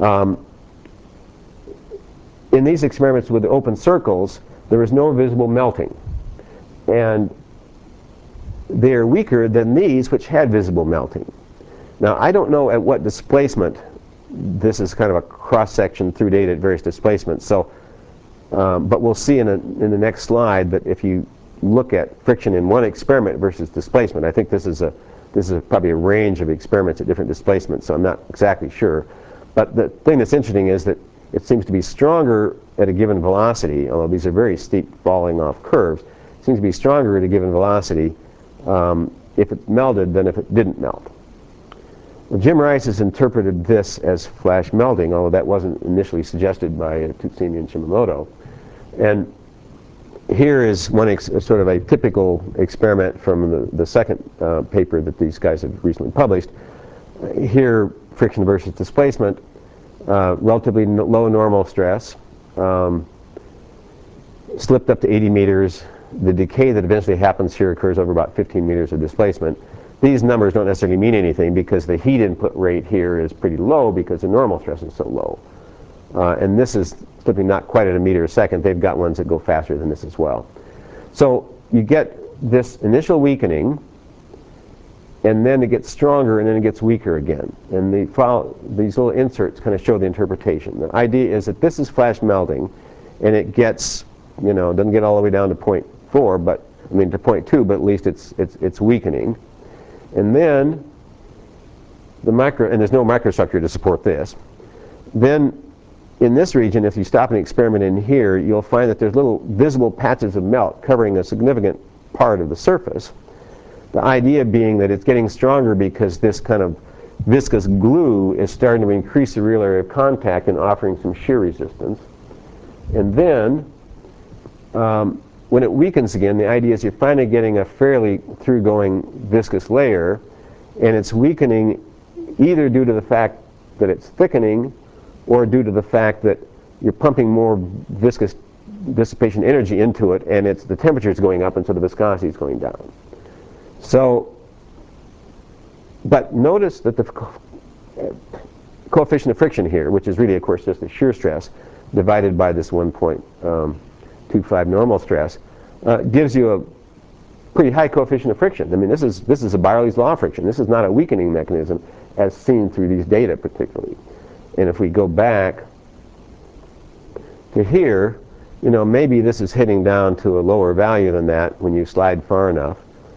In these experiments with the open circles, there is no visible melting. And they are weaker than these, which had visible melting. Now, I don't know at what displacement. This is kind of a cross-section through data at various displacements. So, but we'll see in the next slide that if you look at friction in one experiment versus displacement, I think this is probably a range of experiments at different displacements, so I'm not exactly sure. But the thing that's interesting is that it seems to be stronger at a given velocity, although these are very steep falling off curves. It seems to be stronger at a given velocity if it melted than if it didn't melt. Well, Jim Rice has interpreted this as flash melting, although that wasn't initially suggested by Tsutsumi and Shimamoto. And here is one sort of a typical experiment from the second paper that these guys have recently published. Here, friction versus displacement, relatively low normal stress, slipped up to 80 meters. The decay that eventually happens here occurs over about 15 meters of displacement. These numbers don't necessarily mean anything because the heat input rate here is pretty low because the normal stress is so low. And this is slipping not quite at a meter a second. They've got ones that go faster than this as well. So you get this initial weakening, and then it gets stronger, and then it gets weaker again. And these little inserts kind of show the interpretation. The idea is that this is flash melting, and it gets, you know, doesn't get all the way down to 0.4, but I mean to 0.2, but at least it's weakening. And then and there's no microstructure to support this. Then in this region, if you stop an experiment in here, you'll find that there's little visible patches of melt covering a significant part of the surface. The idea being that it's getting stronger because this kind of viscous glue is starting to increase the real area of contact and offering some shear resistance. And then when it weakens again, the idea is you're finally getting a fairly through-going viscous layer, and it's weakening either due to the fact that it's thickening or due to the fact that you're pumping more viscous dissipation energy into it, and the temperature is going up, and so the viscosity is going down. So, but notice that the coefficient of friction here, which is really, of course, just the shear stress divided by this 1.25 normal stress, gives you a pretty high coefficient of friction. I mean, this is a Byerlee's law of friction. This is not a weakening mechanism as seen through these data particularly. And if we go back to here, you know, maybe this is hitting down to a lower value than that when you slide far enough.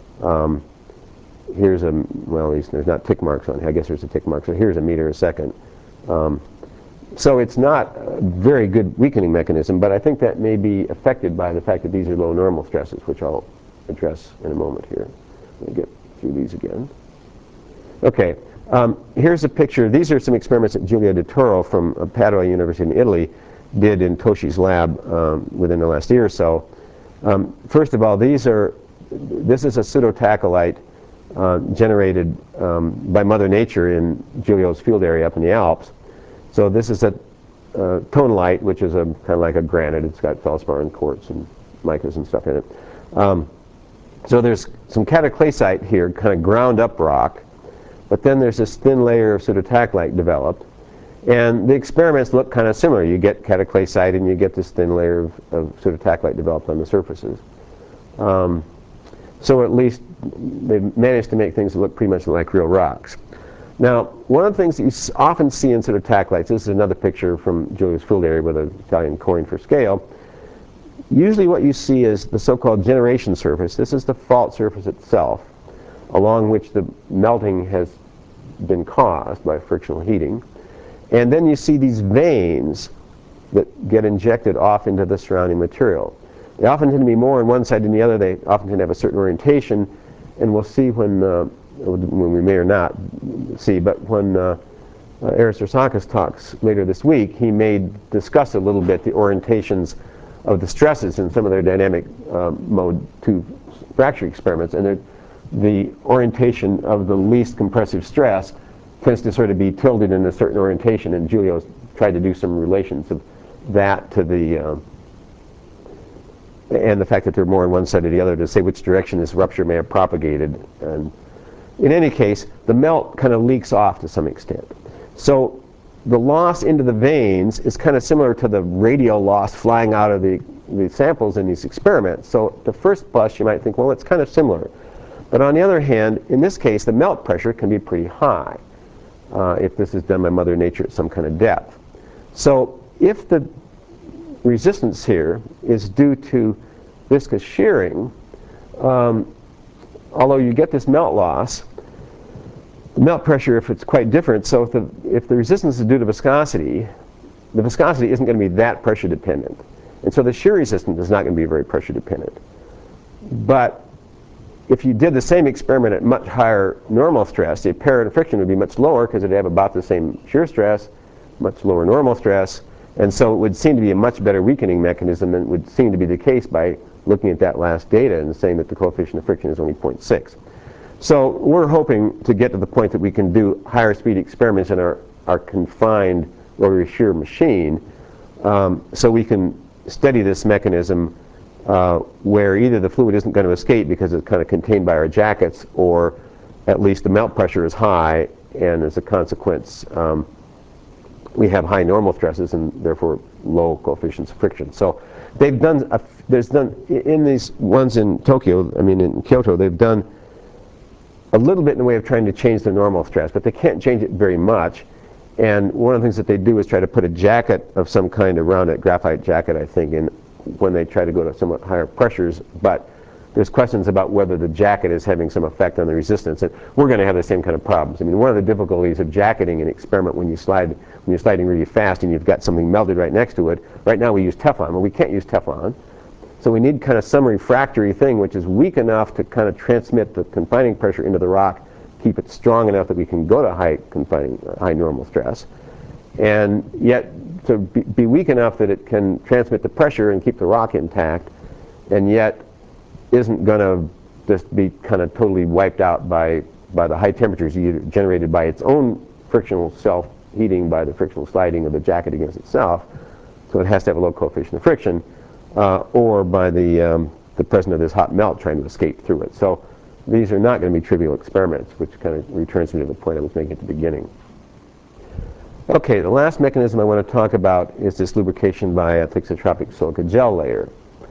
Here's well, at least there's not tick marks on here. I guess there's a tick mark. So here's a meter a second. So it's not a very good weakening mechanism, but I think that may be affected by the fact that these are low normal stresses, which I'll address in a moment here. Let me get through these again. Okay, here's a picture. These are some experiments that Giulio De Toro from Padua University in Italy did in Toshi's lab within the last year or so. First of all, this is a pseudotacholite generated by Mother Nature in Giulio's field area up in the Alps. So this is a tonalite, which is kind of like a granite. It's got feldspar and quartz and micas and stuff in it. So there's some cataclysite here, kind of ground up rock, but then there's this thin layer of pseudotacholite developed. And the experiments look kind of similar. You get cataclysite and you get this thin layer of pseudotacholite developed on the surfaces. So at least they managed to make things that look pretty much like real rocks. Now, one of the things that you often see in pseudotacholites, this is another picture from Giulio's field area with an Italian coin for scale. Usually what you see is the so-called generation surface. This is the fault surface itself, along which the melting has been caused by frictional heating. And then you see these veins that get injected off into the surrounding material. They often tend to be more on one side than the other. They often tend to have a certain orientation. And we'll see when we may or not see, but when Aris Arsakis talks later this week, he may discuss a little bit the orientations of the stresses in some of their dynamic mode 2 fracture experiments. And the orientation of the least compressive stress tends to sort of be tilted in a certain orientation, and Giulio's tried to do some relations of that to the and the fact that they're more on one side or the other to say which direction this rupture may have propagated. And in any case, the melt kind of leaks off to some extent. So the loss into the veins is kind of similar to the radial loss flying out of the samples in these experiments. So at the first blush you might think, well, it's kind of similar. But on the other hand, in this case, the melt pressure can be pretty high if this is done by Mother Nature at some kind of depth. So if the resistance here is due to viscous shearing, although you get this melt loss, the melt pressure, if it's quite different, so if the resistance is due to viscosity, the viscosity isn't going to be that pressure dependent. And so the shear resistance is not going to be very pressure dependent. But if you did the same experiment at much higher normal stress, the apparent friction would be much lower because it would have about the same shear stress, much lower normal stress, and so it would seem to be a much better weakening mechanism than would seem to be the case by looking at that last data and saying that the coefficient of friction is only 0.6. So we're hoping to get to the point that we can do higher speed experiments in our confined rotary shear machine, so we can study this mechanism where either the fluid isn't going to escape because it's kind of contained by our jackets, or at least the melt pressure is high, and as a consequence we have high normal stresses and therefore low coefficients of friction. So they've done, in these ones in in Kyoto, they've done a little bit in the way of trying to change the normal stress, but they can't change it very much. And one of the things that they do is try to put a jacket of some kind around it, graphite jacket, I think, in when they try to go to somewhat higher pressures. But there's questions about whether the jacket is having some effect on the resistance, and we're going to have the same kind of problems. I mean, one of the difficulties of jacketing an experiment when you're sliding really fast and you've got something melted right next to it. Right now we use Teflon, but we can't use Teflon. So we need kind of some refractory thing which is weak enough to kind of transmit the confining pressure into the rock, keep it strong enough that we can go to high normal stress, and yet to be weak enough that it can transmit the pressure and keep the rock intact, and yet isn't going to just be kind of totally wiped out by the high temperatures either generated by its own frictional self-heating by the frictional sliding of the jacket against itself, so it has to have a low coefficient of friction, or by the presence of this hot melt trying to escape through it. So these are not going to be trivial experiments, which kind of returns me to the point I was making at the beginning. Okay, the last mechanism I want to talk about is this lubrication by a thixotropic silica gel layer.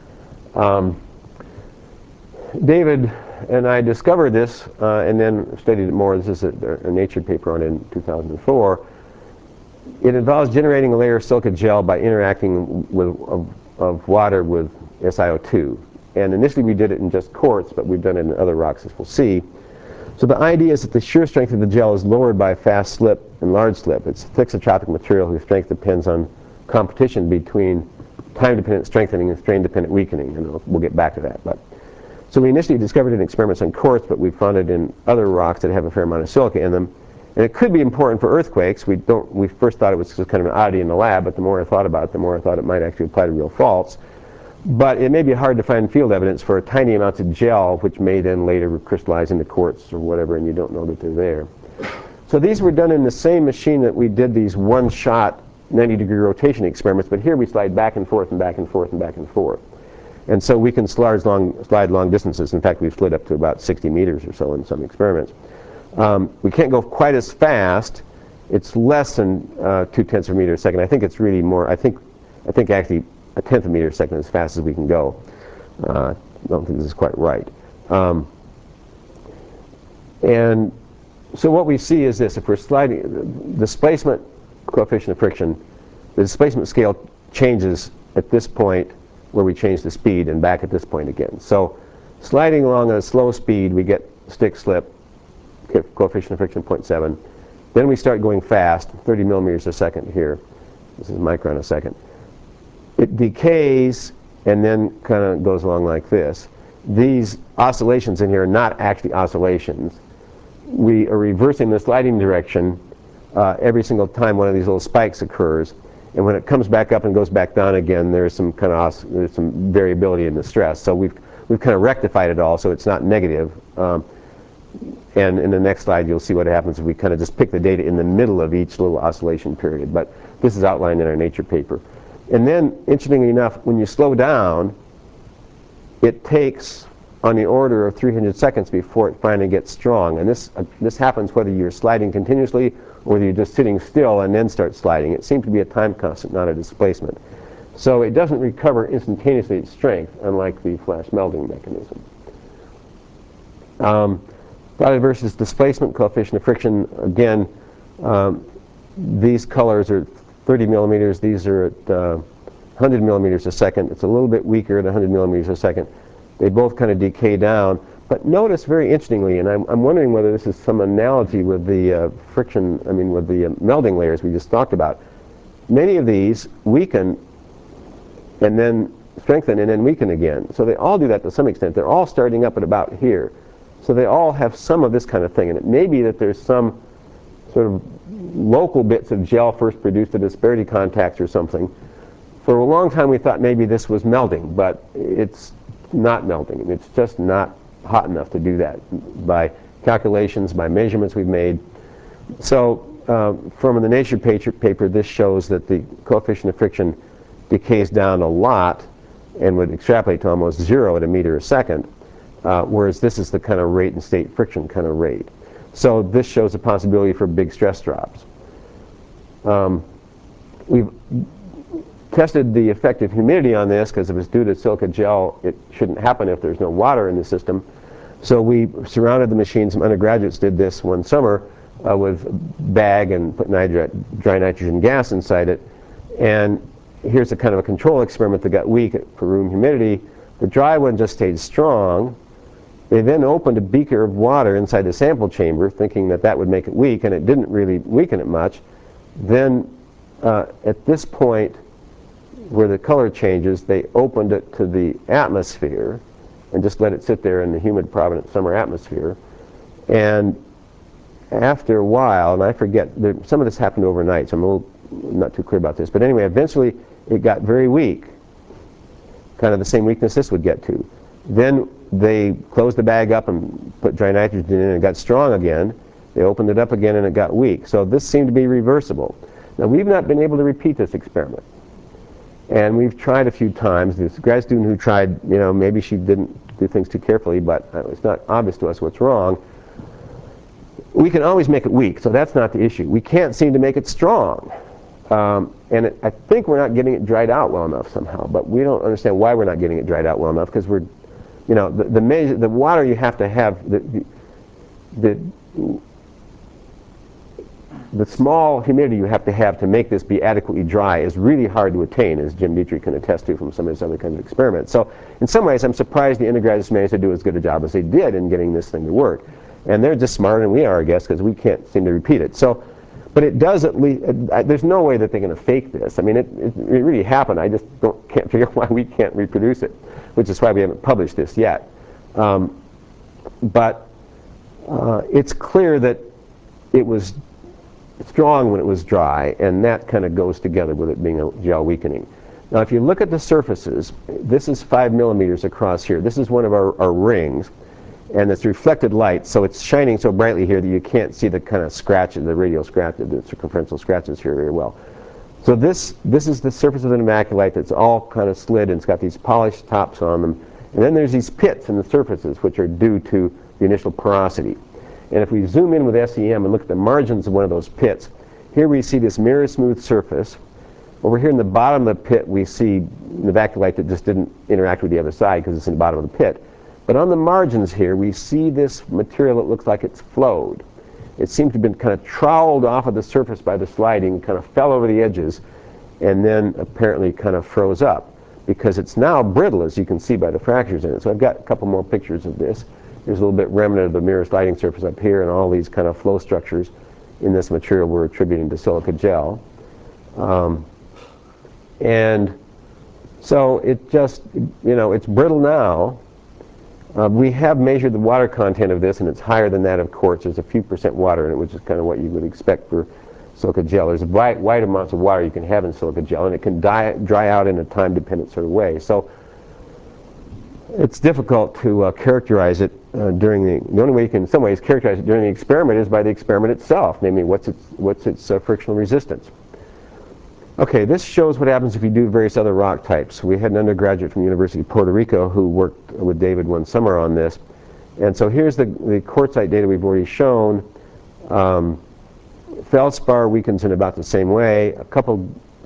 David and I discovered this and then studied it more. This is a Nature paper on it in 2004. It involves generating a layer of silica gel by interacting of water with SiO2. And initially we did it in just quartz, but we've done it in other rocks, as we'll see. So the idea is that the shear strength of the gel is lowered by fast slip and large slip. It's a thixotropic material whose strength depends on competition between time-dependent strengthening and strain-dependent weakening, and we'll get back to that. So we initially discovered it in experiments on quartz, but we found it in other rocks that have a fair amount of silica in them. And it could be important for earthquakes. We first thought it was just kind of an oddity in the lab, but the more I thought about it, the more I thought it might actually apply to real faults. But it may be hard to find field evidence for tiny amounts of gel, which may then later crystallize into quartz or whatever, and you don't know that they're there. So these were done in the same machine that we did these one-shot 90-degree rotation experiments, but here we slide back and forth and back and forth and back and forth. And so we can slide long distances. In fact, we've slid up to about 60 meters or so in some experiments. We can't go quite as fast. It's less than 0.2 of a meter a second. I think it's really more. I think actually 1/10 of a meter a second is as fast as we can go. I don't think this is quite right. And so what we see is this: if we're sliding, the displacement coefficient of friction, the displacement scale changes at this point where we change the speed, and back at this point again. So sliding along at a slow speed, we get stick slip, coefficient of friction 0.7. Then we start going fast, 30 millimeters a second here. This is micron a second. It decays and then kind of goes along like this. These oscillations in here are not actually oscillations. We are reversing the sliding direction every single time one of these little spikes occurs. And when it comes back up and goes back down again, there's some kind of there's some variability in the stress. So we've kind of rectified it all, so it's not negative. And in the next slide, you'll see what happens if we kind of just pick the data in the middle of each little oscillation period. But this is outlined in our Nature paper. And then, interestingly enough, when you slow down, it takes on the order of 300 seconds before it finally gets strong. And this happens whether you're sliding continuously or whether you're just sitting still and then start sliding. It seems to be a time constant, not a displacement. So it doesn't recover instantaneously its strength, unlike the flash melting mechanism. Plotted versus displacement coefficient of friction, again, these colors are 30 millimeters. These are at 100 millimeters a second. It's a little bit weaker at 100 millimeters a second. They both kind of decay down. But notice very interestingly, and I'm wondering whether this is some analogy with the with the melding layers we just talked about. Many of these weaken and then strengthen and then weaken again. So they all do that to some extent. They're all starting up at about here. So they all have some of this kind of thing. And it may be that there's some sort of local bits of gel first produced at disparity contacts or something. For a long time we thought maybe this was melting, but it's not melting. It's just not hot enough to do that by calculations, by measurements we've made. So from the Nature paper, this shows that the coefficient of friction decays down a lot and would extrapolate to almost 0 at a meter a second, whereas this is the kind of rate and state friction kind of rate. So this shows a possibility for big stress drops. We've tested the effect of humidity on this, because if it's due to silica gel, it shouldn't happen if there's no water in the system. So we surrounded the machine. Some undergraduates did this one summer with a bag and put dry nitrogen gas inside it. And here's a kind of a control experiment that got weak for room humidity. The dry one just stayed strong. They then opened a beaker of water inside the sample chamber, thinking that that would make it weak, and it didn't really weaken it much. Then at this point, where the color changes, they opened it to the atmosphere and just let it sit there in the humid, provident summer atmosphere. And after a while, and I forget, some of this happened overnight, so I'm not too clear about this, but anyway, eventually it got very weak, kind of the same weakness this would get to. Then they closed the bag up and put dry nitrogen in, and it got strong again. They opened it up again and it got weak. So this seemed to be reversible. Now, we've not been able to repeat this experiment. And we've tried a few times. This grad student who tried, maybe she didn't do things too carefully, but it's not obvious to us what's wrong. We can always make it weak, so that's not the issue. We can't seem to make it strong. I think we're not getting it dried out well enough somehow, but we don't understand why we're not getting it dried out well enough, because we're, the water you have to have, the small humidity you have to make this be adequately dry is really hard to attain, as Jim Dietrich can attest to from some of his other kinds of experiments. So in some ways, I'm surprised the undergraduates managed to do as good a job as they did in getting this thing to work. And they're just smarter than we are, I guess, because we can't seem to repeat it. So, but it does at least, there's no way that they're going to fake this. I mean, it really happened. I just can't figure out why we can't reproduce it, which is why we haven't published this yet. But it's clear that it was strong when it was dry, and that kind of goes together with it being a gel weakening. Now if you look at the surfaces, this is 5 millimeters across here. This is one of our rings, and it's reflected light, so it's shining so brightly here that you can't see the kind of scratches, the radial scratches, the circumferential scratches here very well. So this is the surface of an immaculite that's all kind of slid, and it's got these polished tops on them. And then there's these pits in the surfaces, which are due to the initial porosity. And if we zoom in with SEM and look at the margins of one of those pits, here we see this mirror smooth surface. Over here in the bottom of the pit we see the vacuolite that just didn't interact with the other side because it's in the bottom of the pit. But on the margins here we see this material that looks like it's flowed. It seems to have been kind of troweled off of the surface by the sliding, kind of fell over the edges, and then apparently kind of froze up, because it's now brittle, as you can see by the fractures in it. So I've got a couple more pictures of this. There's a little bit remnant of the mirror sliding surface up here, and all these kind of flow structures in this material we're attributing to silica gel. And so it just, it's brittle now. We have measured the water content of this, and it's higher than that of quartz. There's a few percent water in it, which is kind of what you would expect for silica gel. There's wide amounts of water you can have in silica gel, and it can dry out in a time-dependent sort of way. So it's difficult to characterize it during the only way you can in some ways characterize it during the experiment is by the experiment itself, namely what's its frictional resistance. Okay, this shows what happens if you do various other rock types. We had an undergraduate from the University of Puerto Rico who worked with David one summer on this. And so here's the quartzite data we've already shown. Feldspar weakens in about the same way. A couple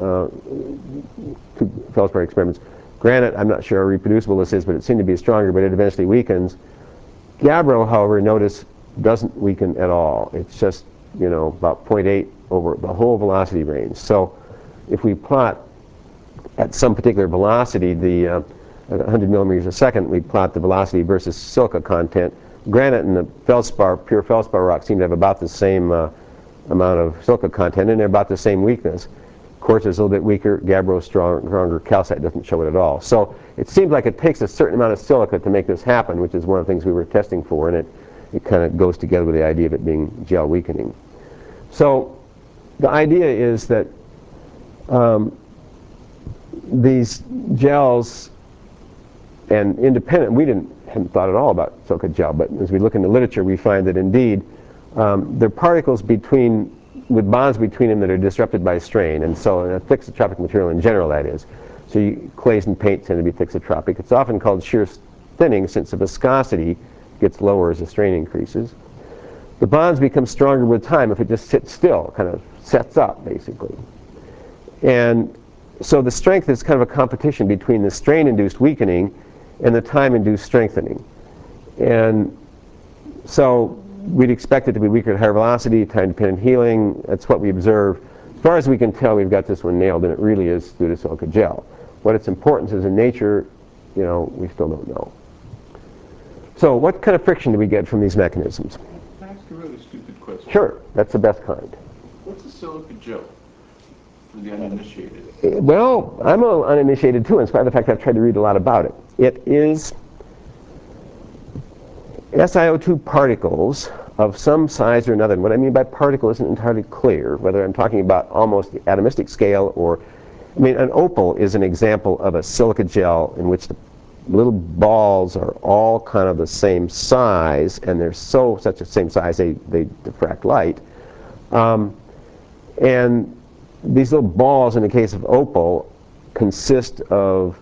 two feldspar experiments. Granite, I'm not sure how reproducible this is, but it seemed to be stronger, but it eventually weakens. Gabbro, however, notice, doesn't weaken at all. It's just, about 0.8 over the whole velocity range. So if we plot at some particular velocity, the 100 millimeters a second, we plot the velocity versus silica content. Granite and the feldspar, pure feldspar rocks seem to have about the same amount of silica content, and they're about the same weakness. Quartz is a little bit weaker, gabbro is stronger, calcite doesn't show it at all. So it seems like it takes a certain amount of silica to make this happen, which is one of the things we were testing for, and it kind of goes together with the idea of it being gel weakening. So the idea is that these gels, and independent, we hadn't thought at all about silica gel, but as we look in the literature we find that indeed there are particles with bonds between them that are disrupted by strain, and so in a thixotropic material in general, that is. So clays and paint tend to be thixotropic. It's often called shear thinning since the viscosity gets lower as the strain increases. The bonds become stronger with time if it just sits still, kind of sets up basically. And so the strength is kind of a competition between the strain-induced weakening and the time-induced strengthening. And so we'd expect it to be weaker at higher velocity, time-dependent healing. That's what we observe. As far as we can tell, we've got this one nailed, and it really is due to silica gel. What its importance is in nature, we still don't know. So what kind of friction do we get from these mechanisms? Can I ask a really stupid question? Sure, that's the best kind. What's a silica gel for the uninitiated? Well, I'm a little uninitiated too, in spite of the fact that I've tried to read a lot about it. It is SiO2 particles of some size or another. And what I mean by particle isn't entirely clear, whether I'm talking about almost the atomistic scale or, an opal is an example of a silica gel in which the little balls are all kind of the same size, and they're such a same size they diffract light. And these little balls, in the case of opal, consist of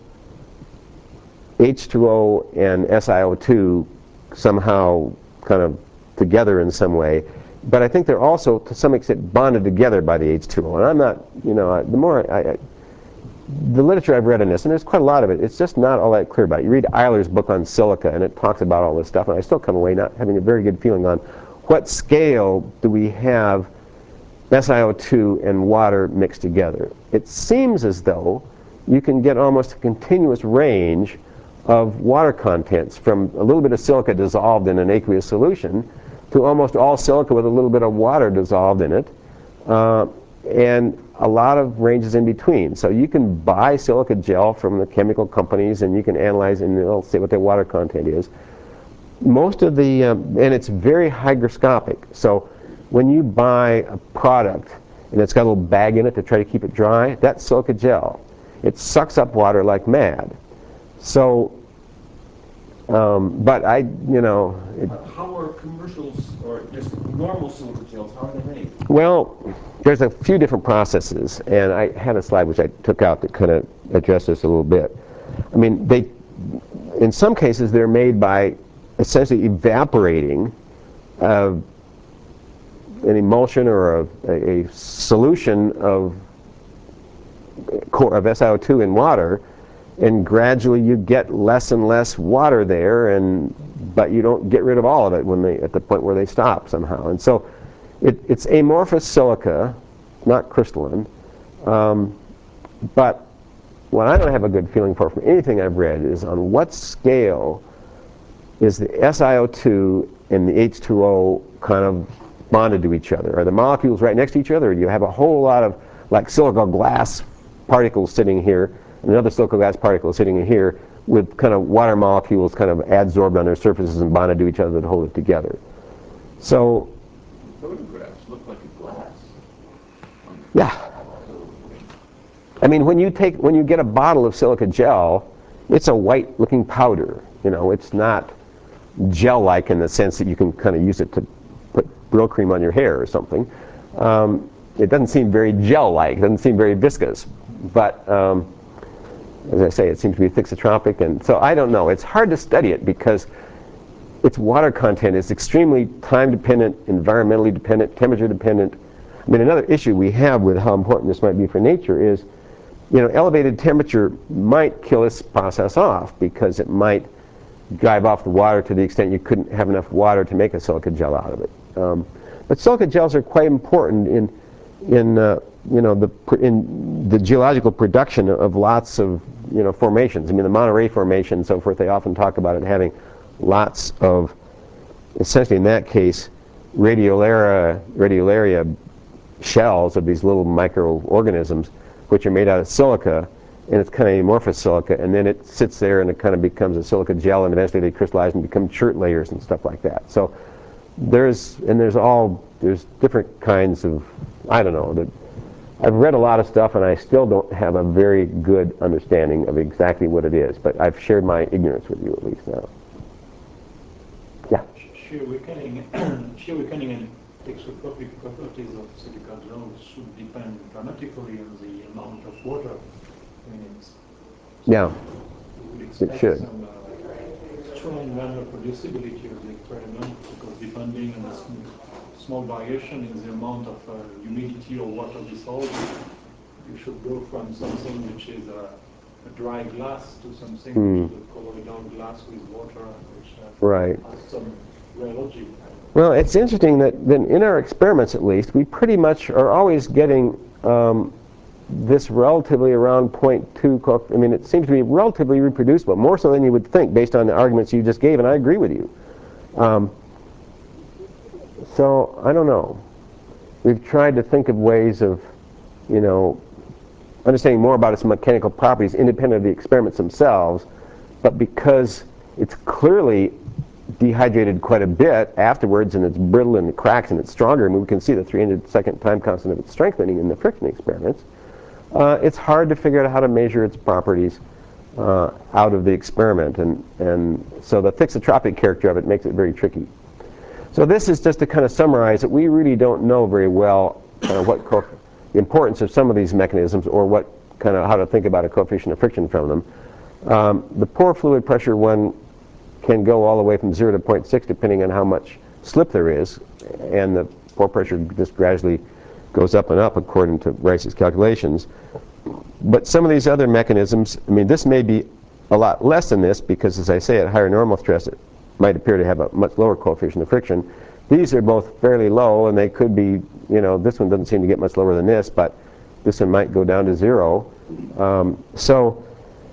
H2O and SiO2 somehow kind of together in some way. But I think they're also, to some extent, bonded together by the H2O. And I'm not, the literature I've read on this, and there's quite a lot of it, it's just not all that clear about it. You read Eiler's book on silica, and it talks about all this stuff, and I still come away not having a very good feeling on what scale do we have SiO2 and water mixed together. It seems as though you can get almost a continuous range of water contents, from a little bit of silica dissolved in an aqueous solution to almost all silica with a little bit of water dissolved in it, and a lot of ranges in between. So you can buy silica gel from the chemical companies, and you can analyze and they'll say what their water content is. most of the, and it's very hygroscopic. So when you buy a product and it's got a little bag in it to try to keep it dry, that's silica gel. It sucks up water like mad. So, but How are commercials or just normal silica gels, how are they made? well, there's a few different processes, and I had a slide which I took out that kind of addressed this a little bit. I mean, in some cases, they're made by essentially evaporating an emulsion or a solution of SiO2 in water, and gradually you get less and less water there, but you don't get rid of all of it at the point where they stop somehow. And so it's amorphous silica, not crystalline. But what I don't have a good feeling for from anything I've read is on what scale is the SiO2 and the H2O kind of bonded to each other? Are the molecules right next to each other, or do you have a whole lot of like silica glass particles sitting here and another silica glass particle sitting in here with kind of water molecules kind of adsorbed on their surfaces and bonded to each other to hold it together? So photographs look like a glass. yeah. I mean, when you get a bottle of silica gel, it's a white looking powder. It's not gel-like in the sense that you can kind of use it to put Brill cream on your hair or something. It doesn't seem very gel-like. It doesn't seem very viscous. But as I say, it seems to be thixotropic, and so I don't know. It's hard to study it because its water content is extremely time-dependent, environmentally dependent, temperature-dependent. I mean, another issue we have with how important this might be for nature is, elevated temperature might kill this process off because it might drive off the water to the extent you couldn't have enough water to make a silica gel out of it. But silica gels are quite important in the geological production of lots of formations. I mean, the Monterey Formation and so forth, they often talk about it having lots of, essentially in that case, radiolaria shells of these little microorganisms which are made out of silica, and it's kind of amorphous silica, and then it sits there and it kind of becomes a silica gel, and eventually they crystallize and become chert layers and stuff like that. So there's different kinds of, I don't know, I've read a lot of stuff and I still don't have a very good understanding of exactly what it is, but I've shared my ignorance with you at least now. Yeah? Shear weakening and thixotropic properties of silica gels should depend dramatically on the amount of water in it. Yeah, You would it expect should. some strong non-reproducibility of the experiment, because depending on the small variation in the amount of humidity or water dissolved, you should go from something which is a dry glass to something which is a colloidal glass with water, which Right. has some rheology. Well, it's interesting that in our experiments, at least, we pretty much are always getting this relatively around 0.2. I mean, it seems to be relatively reproducible, more so than you would think based on the arguments you just gave, and I agree with you. So, I don't know. We've tried to think of ways of, understanding more about its mechanical properties independent of the experiments themselves, but because it's clearly dehydrated quite a bit afterwards, and it's brittle and it cracks and it's stronger, and we can see the 300-second time constant of its strengthening in the friction experiments. It's hard to figure out how to measure its properties out of the experiment, and so the thixotropic character of it makes it very tricky. So this is just to kind of summarize that we really don't know very well what the importance of some of these mechanisms, or what kind of how to think about a coefficient of friction from them. The pore fluid pressure one can go all the way from 0 to 0.6 depending on how much slip there is, and the pore pressure just gradually goes up and up according to Rice's calculations. But some of these other mechanisms, I mean, this may be a lot less than this, because as I say, at higher normal stress it might appear to have a much lower coefficient of friction. These are both fairly low, and they could be, this one doesn't seem to get much lower than this, but this one might go down to 0. So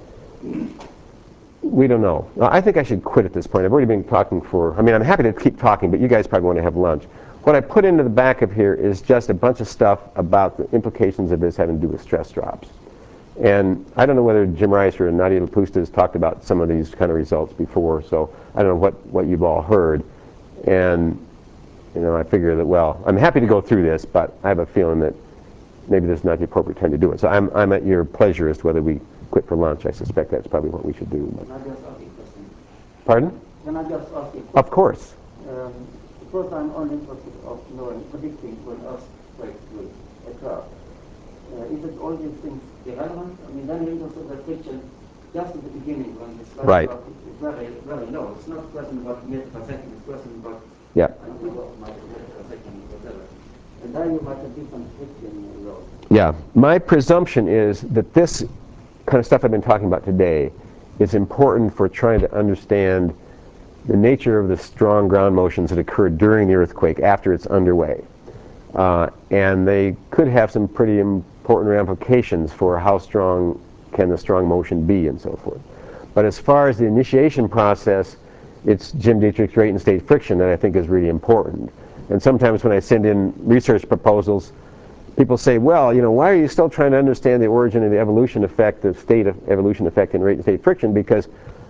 we don't know. I think I should quit at this point. I've already been talking I'm happy to keep talking, but you guys probably want to have lunch. What I put into the back of here is just a bunch of stuff about the implications of this having to do with stress drops. And I don't know whether Jim Rice or Nadia Lapusta has talked about some of these kind of results before, so I don't know what you've all heard. And I figure that, well, I'm happy to go through this, but I have a feeling that maybe this is not the appropriate time to do it. So I'm at your pleasure as to whether we quit for lunch. I suspect that's probably what we should do. Can I just ask a question? Pardon? Can I just ask a question? Of course. Because I'm only interested of knowing, predicting when earthquake will occur. Is it all these things irrelevant? I mean, then you're interested in the friction just at the beginning when the stress Right. is very, very low. It's not a question about meters per second, it's a question about Yeah. I don't know what micrometers per second, whatever. And then you might have different friction load. Yeah. My presumption is that this kind of stuff I've been talking about today is important for trying to understand the nature of the strong ground motions that occur during the earthquake after it's underway. And they could have some pretty important ramifications for how strong can the strong motion be and so forth. But as far as the initiation process, it's Jim Dietrich's rate and state friction that I think is really important. And sometimes when I send in research proposals, people say, well, why are you still trying to understand the origin of the evolution effect, the state of evolution effect in rate and state friction? Because,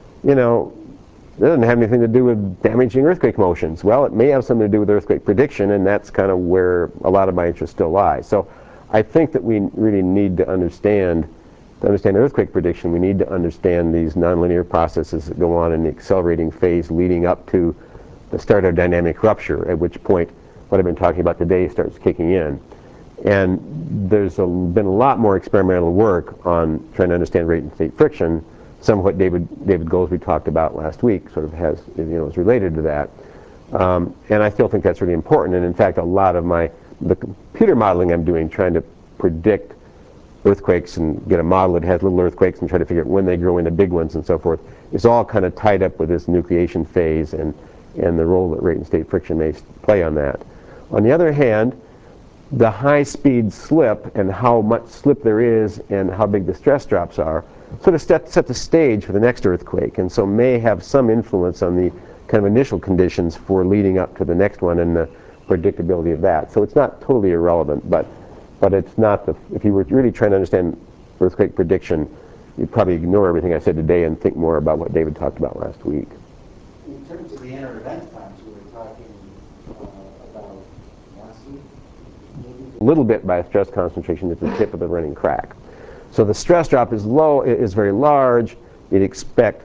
it doesn't have anything to do with damaging earthquake motions. Well, it may have something to do with earthquake prediction, and that's kind of where a lot of my interest still lies. So I think that we really need to understand earthquake prediction, we need to understand these nonlinear processes that go on in the accelerating phase leading up to the start of dynamic rupture, at which point what I've been talking about today starts kicking in. And there's been a lot more experimental work on trying to understand rate and state friction. Some of what David Goldsby talked about last week sort of is related to that. And I still think that's really important. And in fact, a lot of the computer modeling I'm doing, trying to predict earthquakes and get a model that has little earthquakes and try to figure out when they grow into big ones and so forth, is all kind of tied up with this nucleation phase and the role that rate and state friction may play on that. On the other hand, the high-speed slip and how much slip there is and how big the stress drops are sort of set the stage for the next earthquake, and so may have some influence on the kind of initial conditions for leading up to the next one and the predictability of that. So it's not totally irrelevant, but it's not if you were really trying to understand earthquake prediction, you'd probably ignore everything I said today and think more about what David talked about last week. In terms of the inter-event times, we were talking about last week, maybe? A little bit by stress concentration at the tip of the running crack. So the stress drop is low, is very large. You'd expect,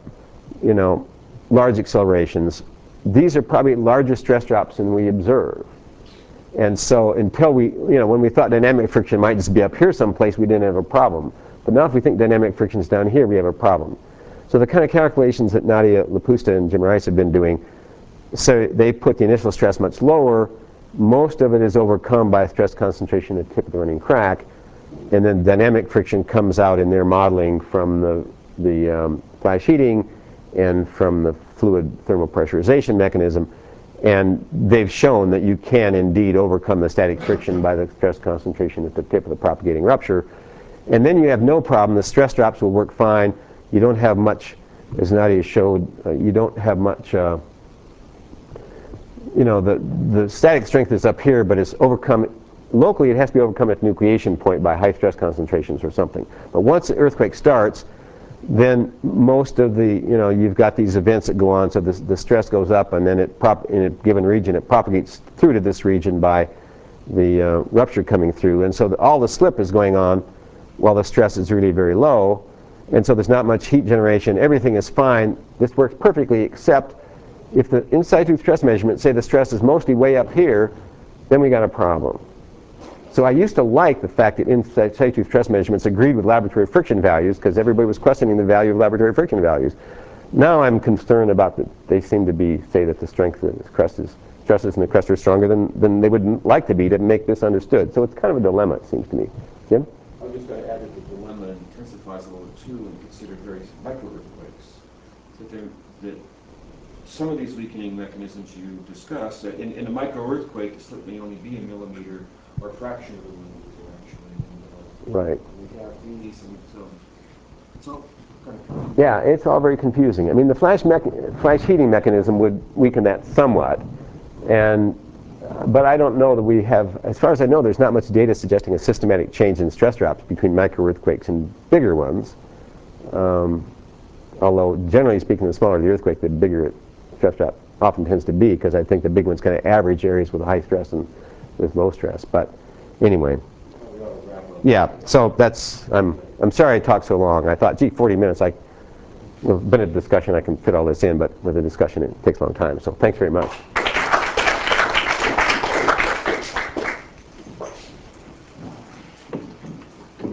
large accelerations. These are probably larger stress drops than we observe. And so until when we thought dynamic friction might just be up here someplace, we didn't have a problem. But now if we think dynamic friction is down here, we have a problem. So the kind of calculations that Nadia Lapusta and Jim Rice have been doing, so they put the initial stress much lower. Most of it is overcome by stress concentration at the tip of the running crack. And then dynamic friction comes out in their modeling from the flash heating and from the fluid thermal pressurization mechanism. And they've shown that you can indeed overcome the static friction by the stress concentration at the tip of the propagating rupture. And then you have no problem. The stress drops will work fine. You don't have much, as Nadia showed, you don't have much, the static strength is up here, but it's overcome. Locally, it has to be overcome at the nucleation point by high stress concentrations or something. But once the earthquake starts, then most of the, you've got these events that go on, so the stress goes up, and then in a given region, it propagates through to this region by the rupture coming through. And so all the slip is going on while the stress is really very low. And so there's not much heat generation. Everything is fine. This works perfectly, except if the in situ stress measurement, say the stress is mostly way up here, then we got a problem. So I used to like the fact that in situ stress measurements agreed with laboratory friction values because everybody was questioning the value of laboratory friction values. Now I'm concerned about that they seem to say that the strength of the stresses in the crust are stronger than they would like to be to make this understood. So it's kind of a dilemma, it seems to me. Jim? I was just going to add that the dilemma intensifies a little too when you consider various micro-earthquakes. That some of these weakening mechanisms you discuss, in a micro-earthquake, the slip may only be a millimeter or a fraction of a millimeter, actually. Right. We have these, and so it's all kind of... Yeah, it's all very confusing. I mean, the flash heating mechanism would weaken that somewhat. And But I don't know that we have, as far as I know, there's not much data suggesting a systematic change in stress drops between micro-earthquakes and bigger ones. Although, generally speaking, the smaller the earthquake, the bigger stress drop often tends to be, because I think the big ones kind of average areas with high stress and with low stress. But anyway. Yeah, so that's, I'm sorry I talked so long. I thought, gee, 40 minutes, been a discussion, I can fit all this in, but with a discussion it takes a long time. So thanks very much.